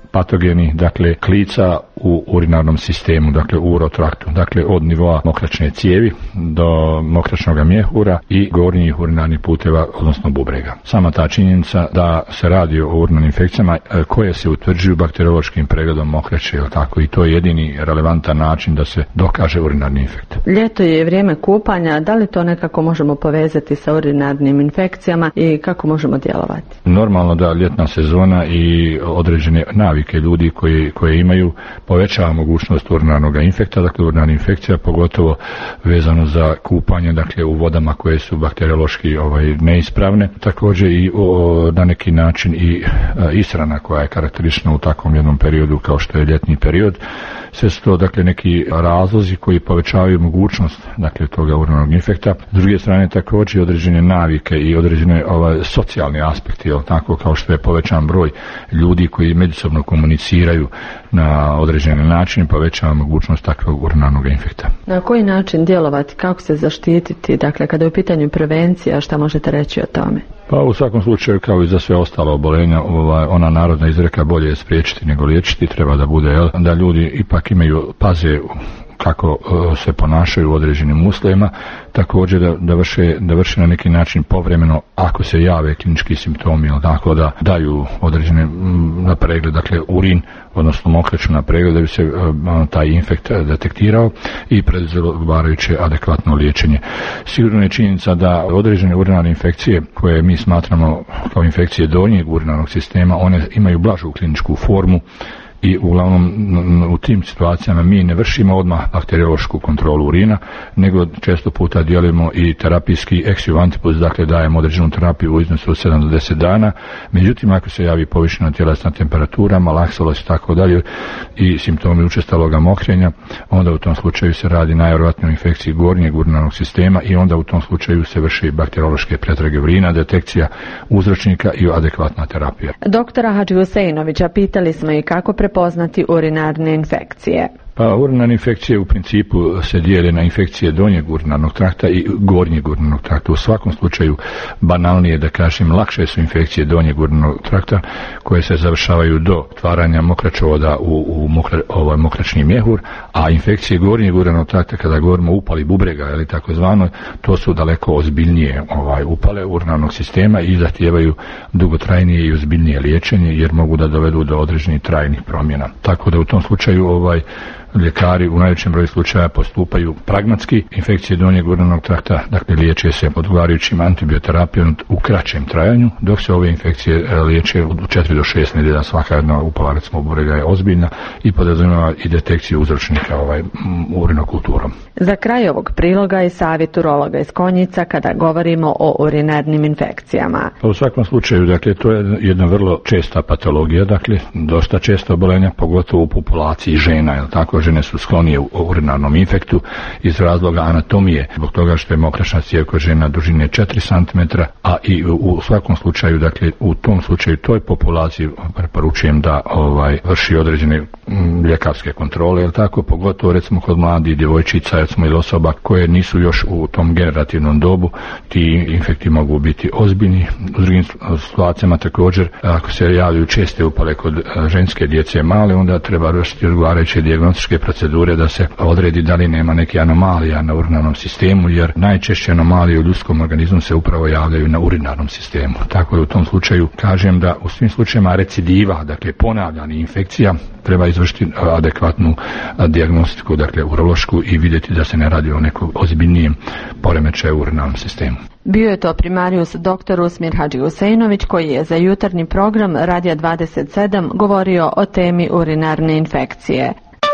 Speaker 9: patogeni, dakle klica u urinarnom sistemu, dakle u urotraktu, dakle od nivoa mokračne cijevi do mokračnog mjehura i gornjih urinarnih puteva, odnosno bubrega. Sama ta činjenica da se radi o urinarnim infekcijama koje se utvrđuju bakteriološkim pregledom mokraće, tako, i to je jedini relevantan način da se dokaže urinarni infekt.
Speaker 8: Ljeto je vrijeme kupanja, da li to nekako možemo povezati sa urinarnim infekcijama i kako možemo djelovati?
Speaker 9: Normalno da ljetna sezona i određene navike ljudi koji, koje imaju povećava mogućnost urinarnog infekta, dakle urinarna infekcija, pogotovo vezano za kupanje, dakle u vodama koje su bakteriološki ovaj, neispravne. Također i o, na neki način i a, ishrana koja je karakteristična u takvom jednom periodu kao što je ljetni period. Sve su to dakle neki razlozi koji povećavaju mogućnost dakle toga urinarnog infekta. S druge strane također određene navike i određene ovaj, socijalni aspekti, jel tako, kao što je povećan broj ljudi koji međusobno komuniciraju na određene načine, povećava mogućnost takvog urinarnog infekta.
Speaker 8: Na koji način djelovati, kako se zaštititi, dakle kada je u pitanju prevencija, šta možete reći o tome?
Speaker 9: Pa u svakom slučaju, kao i za sve ostalo oboljenja, ovaj, ona narodna izreka bolje je spriječiti nego liječiti, treba da bude, jel, da ljudi ipak imaju, paze kako uh, se ponašaju u određenim uslovima, također da, da, vrše, da vrše na neki način povremeno, ako se jave klinički simptomi, ili tako da daju određene m, na pregled, dakle urin, odnosno mokraću na pregled da bi se uh, taj infekt detektirao i preduzelo odgovarajuće adekvatno liječenje. Sigurno je činjenica da određene urinarne infekcije koje mi smatramo kao infekcije donjeg urinarnog sistema, one imaju blažu kliničku formu i uglavnom u tim situacijama mi ne vršimo odmah bakteriološku kontrolu urina, nego često puta djelujemo i terapijski ex-vivo antipus, dakle dajemo određenu terapiju u iznosu od sedam do deset dana. Međutim, ako se javi povišena tjelesna temperatura, malaksalost i tako dalje i simptomi učestaloga mokrenja, onda u tom slučaju se radi najvjerojatnije o infekciji gornjeg urinarnog sistema i onda u tom slučaju se vrši bakteriološke pretrage urina, detekcija uzročnika i adekvatna terapija.
Speaker 8: Doktora Hadžihuseinovića pitali smo i kako prepoznati urinarne infekcije.
Speaker 9: Pa urinarne infekcije u principu se dijele na infekcije donjeg urinarnog trakta i gornjeg urinarnog trakta. U svakom slučaju banalnije da kažem, lakše su infekcije donjeg urinarnog trakta koje se završavaju do otvaranja mokračovoda u, u mokra, ovaj mokračni mjehur, a infekcije gornjeg urinarnog trakta kada govorimo o upali bubrega ili takozvano, to su daleko ozbiljnije ovaj upale urinarnog sistema i zahtijevaju dugotrajnije i ozbiljnije liječenje jer mogu da dovedu do određenih trajnih promjena. Tako da u tom slučaju ovaj ljekari u najvećem broju slučaja postupaju pragmatski. Infekcije donjeg urinarnog trakta, dakle, liječe se odgovarajućim antibioterapijom u kraćem trajanju, dok se ove infekcije liječe od četiri do šest nedjelja. Svaka jedna upala, recimo, bubrega je ozbiljna i podrazumijeva i detekciju uzročnika ovaj, urinokulturom.
Speaker 8: Za kraj ovog priloga i savjet urologa iz Konjica kada govorimo o urinarnim infekcijama.
Speaker 9: Pa u svakom slučaju, dakle, to je jedna vrlo česta patologija, dakle, dosta česta oboljenja, pogotovo u populaciji žena, jel tako? Žene su sklonije u urinarnom infektu iz razloga anatomije, zbog toga što je mokračna cijev kod žena dužine četiri centimetra, a i u svakom slučaju, dakle, u tom slučaju toj populaciji preporučujem da ovaj vrši određene m, ljekarske kontrole, jel tako? Pogotovo recimo kod mladih djevojčica, recimo, ili osoba koje nisu još u tom generativnom dobu, ti infekti mogu biti ozbiljni. U drugim situacijama također, ako se javljaju česte upale kod ženske djece male, onda treba vršiti odgovarajuće dijagnostičke procedure da se odredi da li nema neke anomalija na urinarnom sistemu, jer najčešće anomalije u ljudskom organizmu se upravo javljaju na urinarnom sistemu. Tako da u tom slučaju kažem da u svim slučajevima recidiva, dakle ponavljanje infekcija, treba izvršiti adekvatnu dijagnostiku, dakle urološku, i vidjeti da se ne radi o nekom ozbiljnijem poremećaju u urinarnom sistemu.
Speaker 8: Bio je to primarijus doktor Rusmir Hadžihuseinović koji je za jutarnji program Radija dvadeset sedam govorio o temi urinarne infekcije.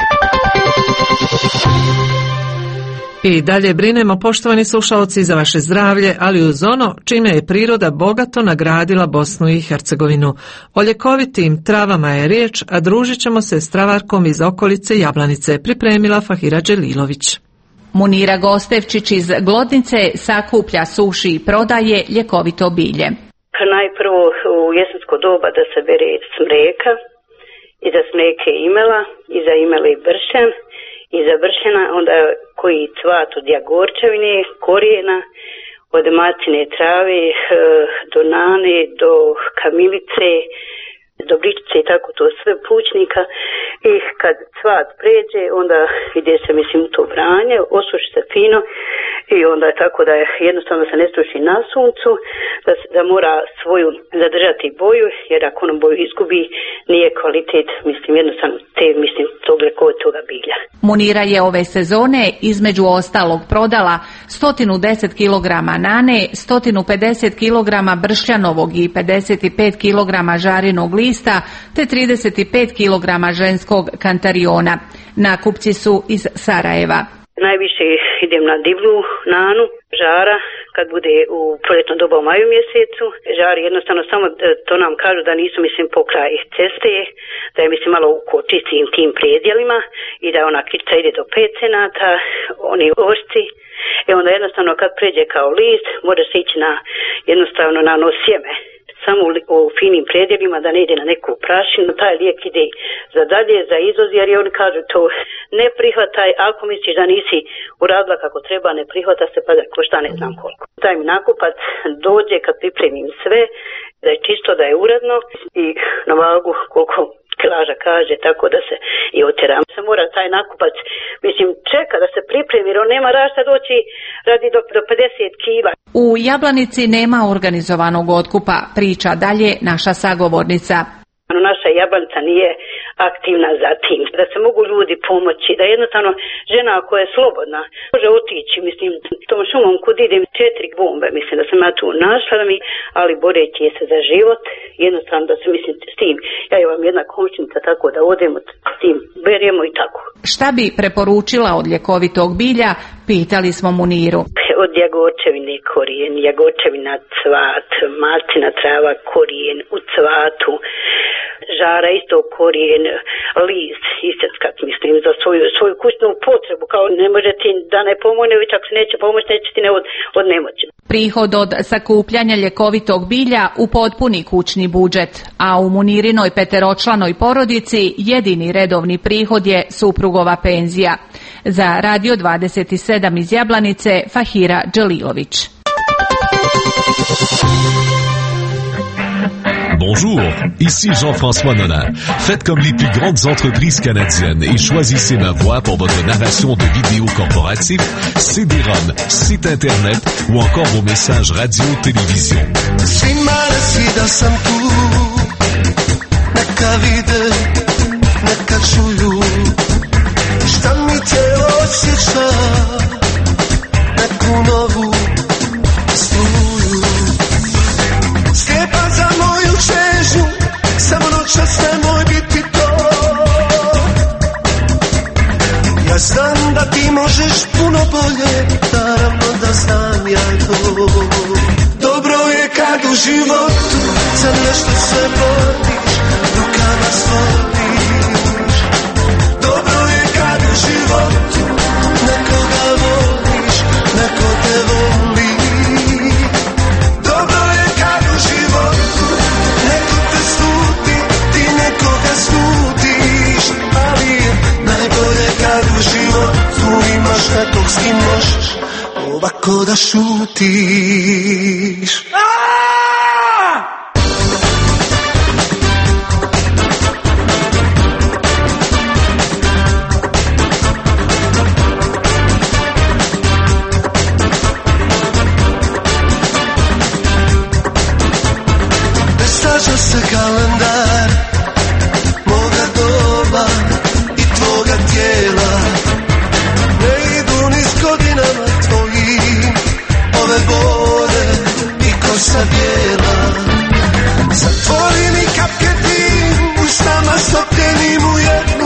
Speaker 1: I dalje brinemo, poštovani slušalci, za vaše zdravlje, ali uz ono čime je priroda bogato nagradila Bosnu i Hercegovinu. O ljekovitim travama je riječ, a družit ćemo se s travarkom iz okolice Jablanice, pripremila Fahira Đelilović.
Speaker 12: Munira Gostevčić iz Glodnice sakuplja, suši i prodaje ljekovito bilje.
Speaker 13: Najprvo u jesensko doba da se bere smreka, i za smreke imela, i za imele i bršen, i za bršena onda koji cvat od jagorčevine, korijena, od macine trave do nane, do kamilice, dobričice i tako to sve pućnika i kad cvat pređe onda ide se mislim u to branje, osuši se fino i onda je tako da je jednostavno se ne struši na suncu, da, da mora svoju zadržati boju jer ako ono boju izgubi nije kvalitet mislim jednostavno te mislim tog ljekovitoga bilja.
Speaker 12: Munira je ove sezone između ostalog prodala sto deset kilograma nane, sto pedeset kilograma bršljanovog i pedeset pet kilograma žarinog lista te trideset pet kilograma ženskog kantariona. Nakupci su iz Sarajeva.
Speaker 13: Najviše idem na divlju nanu, žara, kad bude u proljetno doba u maju mjesecu. Žari jednostavno samo to nam kažu da nisu mislim pokraj ceste, da je mislim malo u kočicim tim predjelima i da ona kičca ide do pet cenata, oni ošci. E onda jednostavno kad pređe kao list, može se ići na jednostavno na ono sjeme. Samo u finim predjelima da ne ide na neku prašinu, taj lijek ide za dalje, za izvoz, jer oni kažu to ne prihvataj, ako misliš da nisi uradila kako treba, ne prihvata se pa da košta ne znam koliko. Taj mi nakupac dođe kad pripremim sve, da je čisto, da je uredno i na vagu koliko kilaža kaže, tako da se i otjeram. Se mora taj nakupac, mislim, čeka da se pripremi, jer on nema rašta doći radi do, do pedeset kila.
Speaker 12: U Jablanici nema organizovanog otkupa, priča dalje naša sagovornica.
Speaker 13: Naša Jablanica nije aktivna za tim, da se mogu ljudi pomoći, da jednostavno žena koja je slobodna može otići, mislim, tom šumom kud idem četiri bombe, mislim da sam ja tu našla, da mi, ali boreći se za život, jednostavno da se mislim s tim, ja imam jedna komšinica tako da odemo s tim, beremo i tako.
Speaker 12: Šta bi preporučila od ljekovitog bilja, pitali smo Muniru.
Speaker 13: Od jagorčevine korijen, jagorčevina cvat, maslina trava korijen u cvatu, žara isto korijen, list iseckat, mislim, za svoju, svoju kućnu potrebu, kao ne može ti da ne pomogne, već ako se neće pomoći, neće ti ne od, od nemoći.
Speaker 12: Prihod od sakupljanja ljekovitog bilja upotpuni kućni budžet, a u Munirinoj peteročlanoj porodici jedini redovni prihod je suprugova penzija. Za Radio dvadeset sedam iz Jablanice, Fahira Dželilović.
Speaker 14: Bonjour, ici Jean-François Nonin. Faites comme les plus grandes entreprises canadiennes et choisissez ma voix pour votre narration de vidéos corporatives, C D-ROM, site internet ou encore vos messages radio-télévision.
Speaker 10: Svima reci da sam tu, neka vide, neka čuju, šta mi tijelo osjeća, neku novu struju. Slijepa za moju čežnju, samo noćas nemoj biti to. Ja znam da ti možeš puno bolje, naravno da znam ja to. Dobro je kad u životu za nešto se boriš, rukama stvoriš. Dobro je kad u životu nekoga voliš, neko te voli. Dobro je kad u životu neko te sluti, ti nekoga slutiš. Ali je najbolje kad u životu imaš nekog s kim možeš ovako da šutiš. Presađa se kalendar moga doba i tvoga tijela. Ne idu niz godinama tvojim ove bore i kosa bijela. Zatvori mi kapke tim, ustama stopljenim u jednu.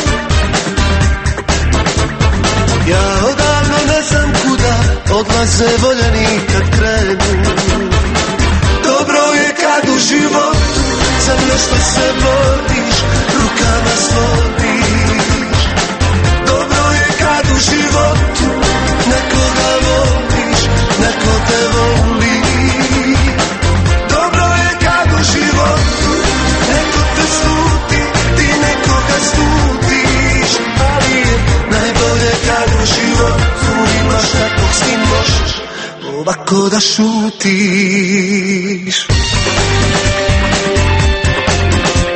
Speaker 10: Ja odavno ne znam kuda odlaze voljeni kad krenu. Dobro je kad u životu za nešto se boriš, rukama stvoriš. Dobro je kad u životu nekoga voliš, neko te voli. Dobro je kad u životu neko te sluti, ti nekoga slutiš. Ali je najbolje kad u životu imaš nekog s kim možeš ovako da šutiš.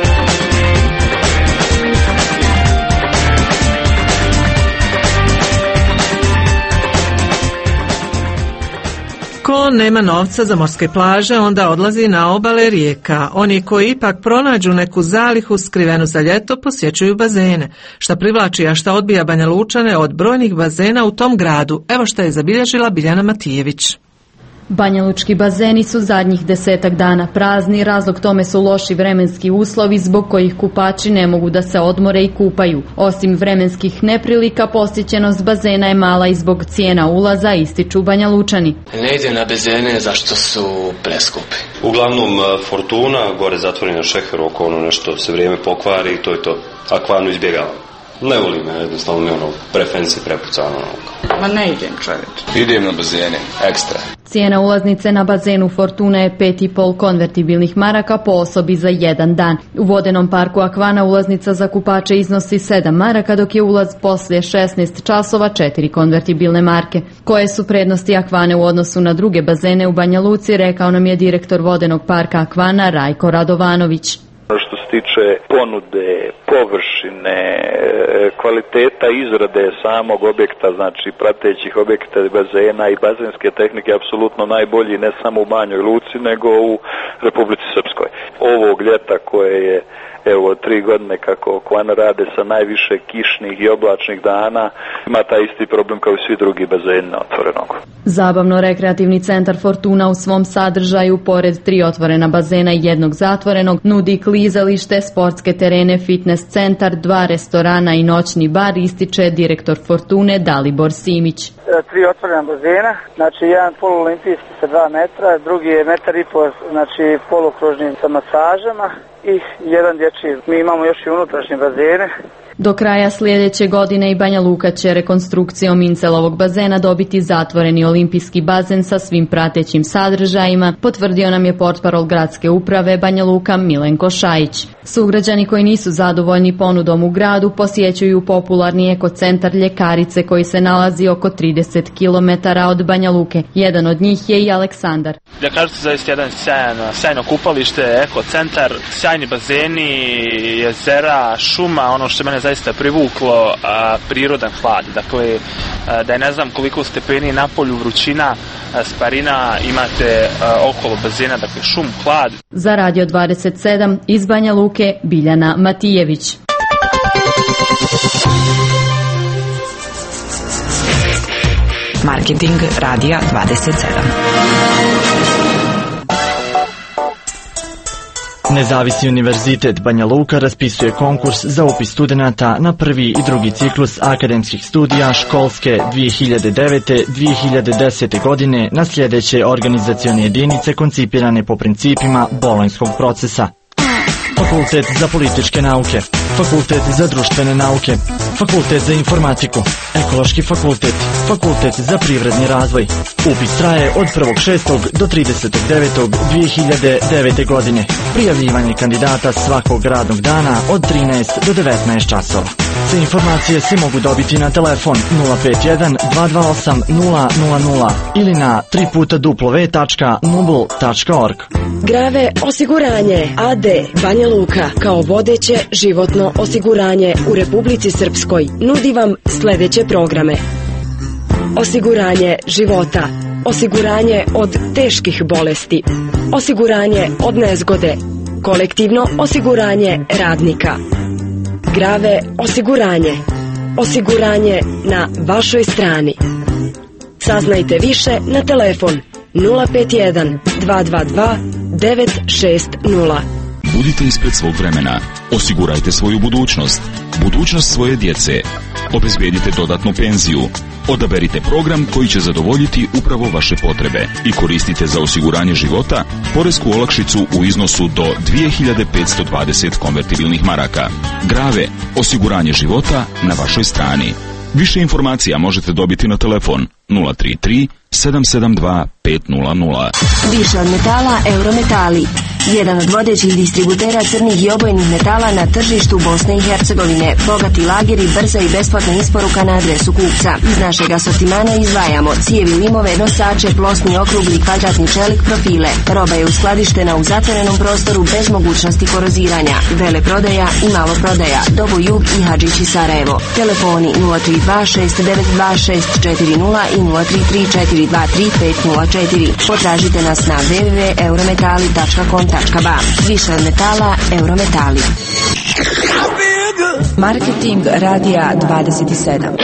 Speaker 1: Ko nema novca za morske plaže, onda odlazi na obale rijeka. Oni koji ipak pronađu neku zalihu skrivenu za ljeto, posjećuju bazene. Šta privlači, a šta odbija Banja Lučane od brojnih bazena u tom gradu? Evo šta je zabilježila Biljana Matijević.
Speaker 15: Banjalučki bazeni su zadnjih desetak dana prazni, razlog tome su loši vremenski uslovi zbog kojih kupači ne mogu da se odmore i kupaju. Osim vremenskih neprilika, posjećenost bazena je mala i zbog cijena ulaza, ističu Banjalučani.
Speaker 16: Ne idem na bazene zašto su preskupi.
Speaker 17: Uglavnom Fortuna, gore zatvorena Šeheru, oko ono nešto se vrijeme pokvari i to je to. Akvanu izbjegavam. Ne volim, jednostavno ne ono preferencije prepucano.
Speaker 18: Ma ne idem, čovječ.
Speaker 16: Idem na bazene, ekstra.
Speaker 15: Cijena ulaznice na bazenu Fortuna je pet i pol konvertibilnih maraka po osobi za jedan dan. U vodenom parku Akvana ulaznica za kupače iznosi sedam maraka, dok je ulaz poslije šesnaest časova četiri konvertibilne marke. Koje su prednosti Akvane u odnosu na druge bazene u Banja Luci, rekao nam je direktor vodenog parka Akvana Rajko Radovanović.
Speaker 21: Što se tiče ponude, površine, kvaliteta izrade samog objekta, znači pratećih objekta, bazena i bazenske tehnike, apsolutno najbolji ne samo u Banjoj Luci, nego u Republici Srpskoj. Ovog ljeta koje je evo tri godine kako Akvana rade sa najviše kišnih i oblačnih dana, ima taj isti problem kao i svi drugi bazeni na otvorenog.
Speaker 15: Zabavno-rekreativni centar Fortuna u svom sadržaju, pored tri otvorena bazena i jednog zatvorenog, nudi klizalište, sportske terene, fitness centar, dva restorana i noćni bar, ističe direktor Fortune Dalibor Simić.
Speaker 26: Tri otvorena bazena, znači jedan poluolimpijski sa dva metra, drugi je metar i pol, znači polukružni sa masažama i jedan dječji. Mi imamo još i unutrašnje bazene.
Speaker 15: Do kraja sljedeće godine i Banja Luka će rekonstrukcijom Incelovog bazena dobiti zatvoreni olimpijski bazen sa svim pratećim sadržajima, potvrdio nam je portparol gradske uprave Banja Luka Milenko Šajić. Sugrađani koji nisu zadovoljni ponudom u gradu posjećuju popularni ekocentar Ljekarice koji se nalazi oko trideset kilometara od Banja Luke. Jedan od njih je i Aleksandar.
Speaker 27: Ljekarica je zaista jedan sjajan, sjajno kupalište, ekocentar, sjajni bazeni, jezera, šuma, ono što mene zaista privuklo, a, prirodan hlad. Dakle, a, da je ne znam koliko stepeni na polju, vrućina, a, sparina, imate a, okolo bazena, dakle šum, hlad.
Speaker 15: Za Radio dvadeset sedam iz Banja Luke, Biljana Matijević.
Speaker 23: Marketing Radija dvadeset sedam.
Speaker 28: Nezavisni univerzitet Banja Luka raspisuje konkurs za upis studenata na prvi i drugi ciklus akademskih studija školske dvije hiljade devete do dvije hiljade desete. godine na sljedeće organizacione jedinice koncipirane po principima bolonjskog procesa. Fakultet za političke nauke, Fakultet za društvene nauke, Fakultet za informatiku, Ekološki fakultet, Fakultet za privredni razvoj. Upis traje od prvog šestog do tridesetog devetog dvije hiljade devete. godine. Prijavljivanje kandidata svakog radnog dana od trinaest do devetnaest časova. Sve informacije se mogu dobiti na telefon nula pet jedan dva dva osam nula nula nula ili na tri puta w tačka nubl tačka org.
Speaker 2: Grave osiguranje A D Banja Luka kao vodeće životno osiguranje u Republici Srpskoj nudi vam sljedeće programe. Osiguranje života, osiguranje od teških bolesti, osiguranje od nezgode, kolektivno osiguranje radnika. Grave osiguranje, osiguranje na vašoj strani. Saznajte više na telefon nula pet jedan dva dva dva devet šest nula.
Speaker 25: Budite ispred svog vremena. Osigurajte svoju budućnost. Budućnost svoje djece. Obezbedite dodatnu penziju. Odaberite program koji će zadovoljiti upravo vaše potrebe i koristite za osiguranje života poresku olakšicu u iznosu do dvije hiljade petsto dvadeset konvertibilnih maraka. Grave, osiguranje života na vašoj strani. Više informacija možete dobiti na telefon nula tri tri sedam sedam dva pet nula nula.
Speaker 2: Više od metala Eurometali. Jedan od vodećih distributera crnih i obojnih metala na tržištu Bosne i Hercegovine. Bogati lageri, brza i besplatna isporuka na adresu kupca. Iz našeg asortimana izdvajamo cijevi, limove, nosače, plosni, okrugli, kvadratni čelik, profile. Roba je uskladištena u zatvorenom prostoru bez mogućnosti koroziranja. Vele prodaja i malo prodaja. Dobo Jug i Hadžići Sarajevo. Telefoni nula tri dva šest devet dva šest četiri nula i nula tri tri četiri četiri dva tri pet nula četiri. Potražite nas na w w w tačka eurometali tačka com tačka b a. Više od metala, Eurometali.
Speaker 23: Marketing Radija dvadeset sedam.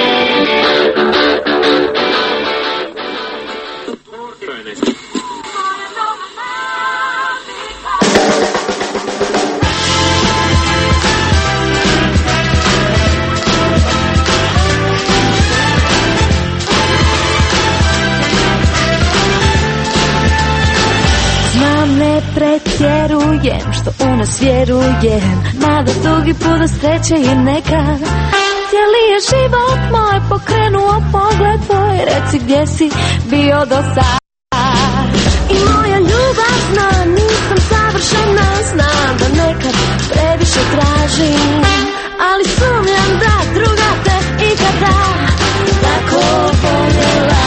Speaker 3: Pretjerujem što u nas vjerujem, mada dugi put do sreće i nekad. Cijeli je život moj pokrenuo pogled tvoj, reci gdje si bio do sad. I moja ljubav zna, nisam savršena, znam da nekad previše tražim, ali sumnjam da druga te ikada tako voljela.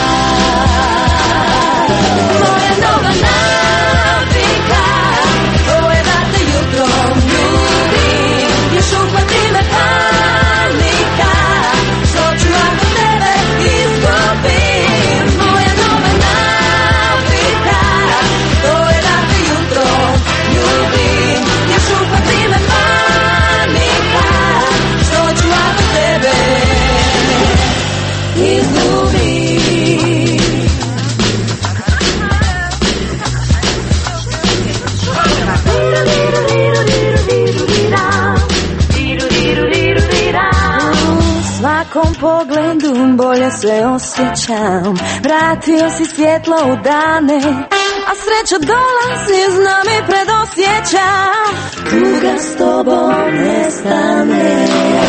Speaker 3: Moja nova navika, to je da te jutrom ljubim, još uhvati me panika, što ću ako tebe izgubim. Moja nova navika, to je da te jutrom ljubim, još uhvati me panika, što ću ako tebe izgubim. U svakom pogledu bolje se osjećam, vratio si svjetlo u dane, a sreća dolazi, znam i predosjećam, tuga s tobom nestane.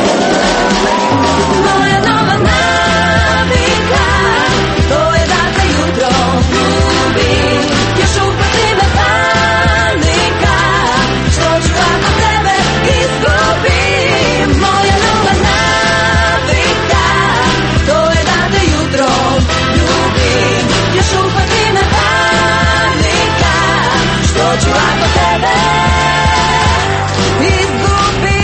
Speaker 3: Moja nova navika, to je da te jutrom ljubim, još uhvati me panika, što ću ako tebe izgubim. Moja nova navika, to je da te jutrom ljubim, još uhvati me panika, što ću ako tebe izgubim.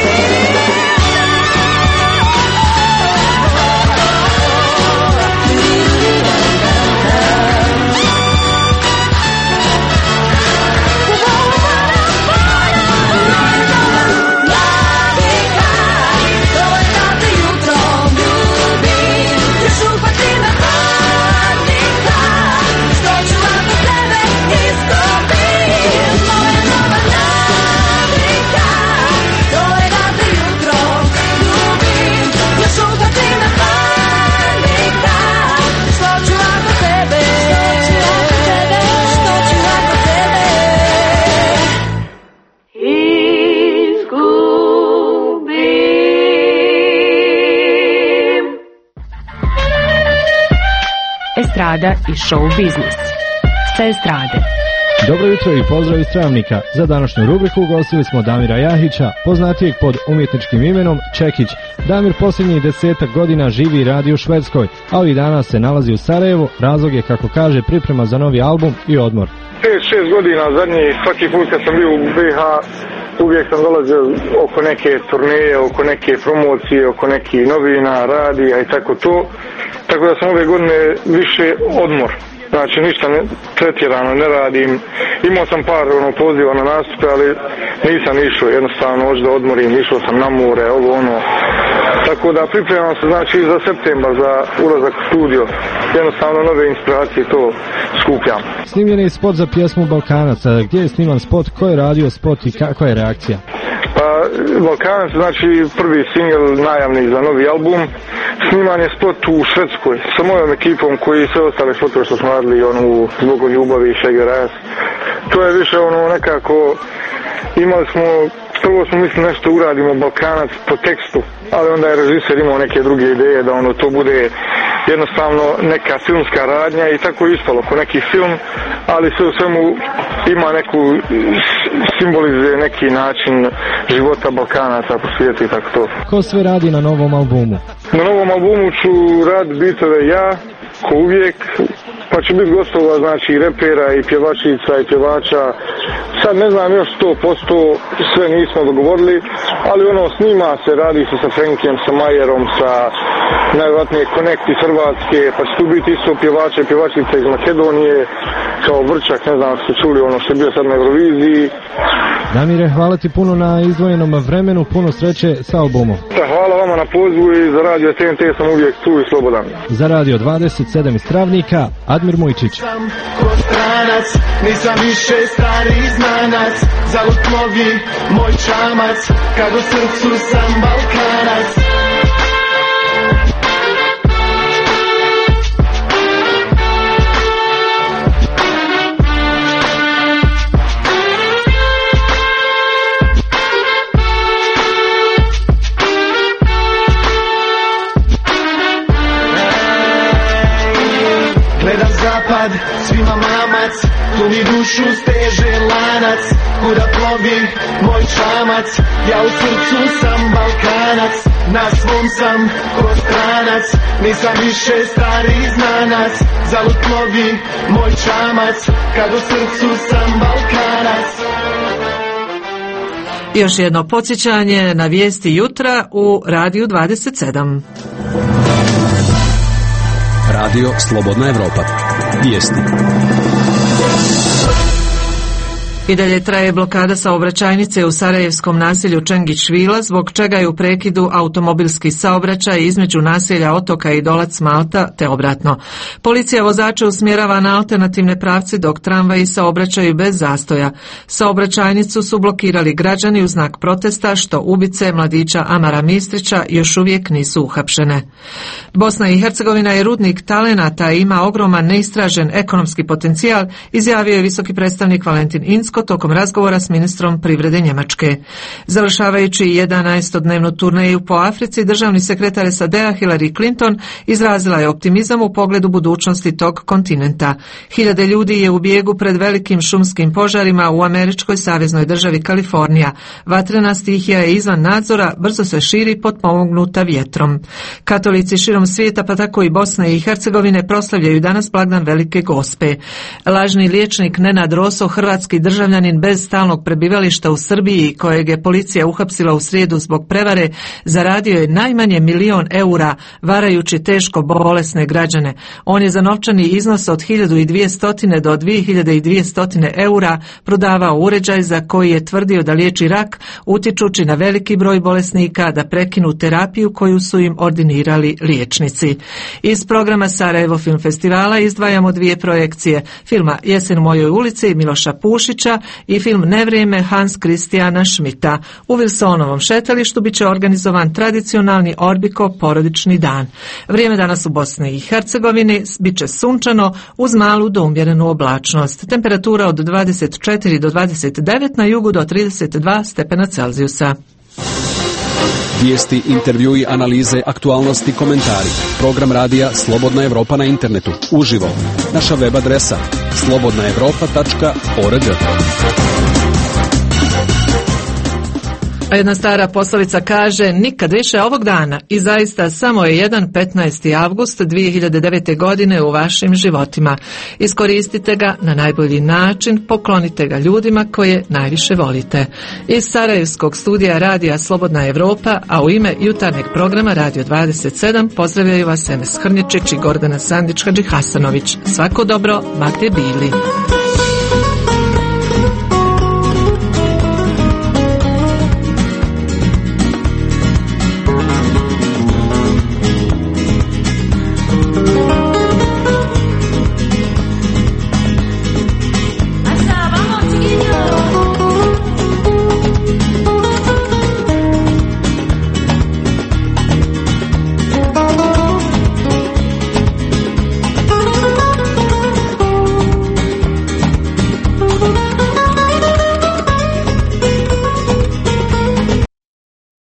Speaker 4: Estrada i show biznis. Sa estrade.
Speaker 6: Dobro jutro i pozdrav iz Travnika. Za današnju rubriku ugostili smo Damira Jahića, poznatijeg pod umjetničkim imenom Čekić. Damir posljednjih desetak godina živi i radi u Švedskoj, a ovih dana se nalazi u Sarajevu. Razlog je, kako kaže, priprema za novi album i odmor.
Speaker 11: pet šest godina zadnji, svaki put kad sam bio u B iH, uvijek sam dolazio oko neke turneje, oko neke promocije, oko nekih novina, radija i tako to. Tako da sam ove godine više odmor. Znači ništa ne, pretjerano ne radim. Imao sam par ono, poziva na nastupe, ali nisam išao, jednostavno hoću da odmorim, išao sam na more, ovo ono. Tako da pripremam se znači za septembar, za ulazak u studio. Jednostavno nove inspiracije to skupljam.
Speaker 6: Snimljen je spot za pjesmu Balkanac. Gdje je sniman spot, ko je radio spot i kakva je reakcija?
Speaker 11: Pa Balkanac, znači prvi singl najavni za novi album. Sniman je spot u Švedskoj sa mojom ekipom koji sve ostale spotove što smo radili, onu Zbogom ljubavi i Šeger Ras. To je više ono nekako, imali smo, prvo smo mislili nešto uradimo Balkanac po tekstu, ali onda je režiser imao neke druge ideje da ono to bude jednostavno neka filmska radnja i tako je ispalo ko neki film, ali sve u svemu ima neku, simbolizuje neki način života Balkanaca po svijetu i tako to.
Speaker 6: Ko sve radi na novom albumu?
Speaker 11: Na novom albumu ću rad bitove ja, ko uvijek, pa će biti gostova, znači i repera i pjevačica i pjevača. Sad ne znam još sto posto, sve nismo dogovorili, ali ono snima se, radi se sa Frenkijem, sa Majerom, sa najvjerojatnije Connect iz Hrvatske, pa će tu biti isto pjevača i pjevačica iz Makedonije, kao Vrčak, ne znam ste čuli ono što je bio sad na Euroviziji.
Speaker 6: Damire, hvala ti puno na izdvojenom vremenu, puno sreće sa albumom.
Speaker 11: Hvala vama na pozivu i za radio T N T sam uvijek tu i slobodan.
Speaker 6: Za radio dvadeset sedam iz Travnika, Admir Mujčić.
Speaker 10: Ko stranac, nisam više stari znanac, zalud nogi, moj čamac, kad u srcu sam Balkanac. Gledam zapad, svima mamac, tu mi dušu steže lanac, kuda plovi moj čamac, ja u srcu sam Balkanac, na svom sam ko stranac, nisam više stari znanac, zalud plovi moj čamac, kad u srcu sam Balkanac.
Speaker 1: Još jedno podsjećanje na vijesti jutra u Radiju dvadeset sedam.
Speaker 5: Radio Slobodna Evropa. Vijesti.
Speaker 1: I dalje traje blokada saobraćajnice u sarajevskom naselju Čengić-Vila, zbog čega je u prekidu automobilski saobraćaj između naselja Otoka i Dolac Malta, te obratno. Policija vozače usmjerava na alternativne pravce dok tramvaji saobraćaju bez zastoja. Saobraćajnicu su blokirali građani u znak protesta što ubice mladića Amara Mistrića još uvijek nisu uhapšene. Bosna i Hercegovina je rudnik talenata i ima ogroman neistražen ekonomski potencijal, izjavio je visoki predstavnik Valentin Inzko tokom razgovora s ministrom privrede Njemačke. Završavajući jedanaestodnevnu turneju po Africi, državni sekretar S A D-a Hillary Clinton izrazila je optimizam u pogledu budućnosti tog kontinenta. Hiljade ljudi je u bijegu pred velikim šumskim požarima u američkoj saveznoj državi Kalifornija. Vatrena stihija je izvan nadzora, brzo se širi potpomognuta vjetrom. Katolici širom svijeta, pa tako i Bosne i Hercegovine, proslavljaju danas blagdan Velike Gospe. Lažni liječnik Nenad Roso, hrvatski državljanin bez stalnog prebivališta u Srbiji, kojeg je policija uhapsila u srijedu zbog prevare, zaradio je najmanje milion eura varajući teško bolesne građane. On je za novčani iznos od hiljadu dvjesto do dvije hiljade dvjesto eura prodavao uređaj za koji je tvrdio da liječi rak, utječući na veliki broj bolesnika da prekinu terapiju koju su im ordinirali liječnici. Iz programa Sarajevo Film Festivala izdvajamo dvije projekcije filma Jesen u mojoj ulici Miloša Pušića i film Nevrijeme Hans Kristijana Šmita. U Wilsonovom šetalištu bit će organizovan tradicionalni Orbiko porodični dan. Vrijeme danas u Bosni i Hercegovini bit će sunčano uz malu do umjerenu oblačnost. Temperatura od dvadeset četiri do dvadeset devet, na jugu do trideset dva stepena Celzijusa.
Speaker 5: Vijesti, intervjui, analize, aktualnosti, komentari. Program radija Slobodna Evropa na internetu. Uživo. Naša web adresa slobodna evropa tačka org.
Speaker 1: A jedna stara poslovica kaže nikad više ovog dana, i zaista samo je jedan petnaesti avgust dvije hiljade devete. godine u vašim životima. Iskoristite ga na najbolji način, poklonite ga ljudima koje najviše volite. Iz Sarajevskog studija radija Slobodna Evropa, a u ime jutarnjeg programa Radio dvadeset sedam pozdravljaju vas Enes Hrnječić i Gordana Sandić Hadži Hasanović. Svako dobro, ma gdje bili.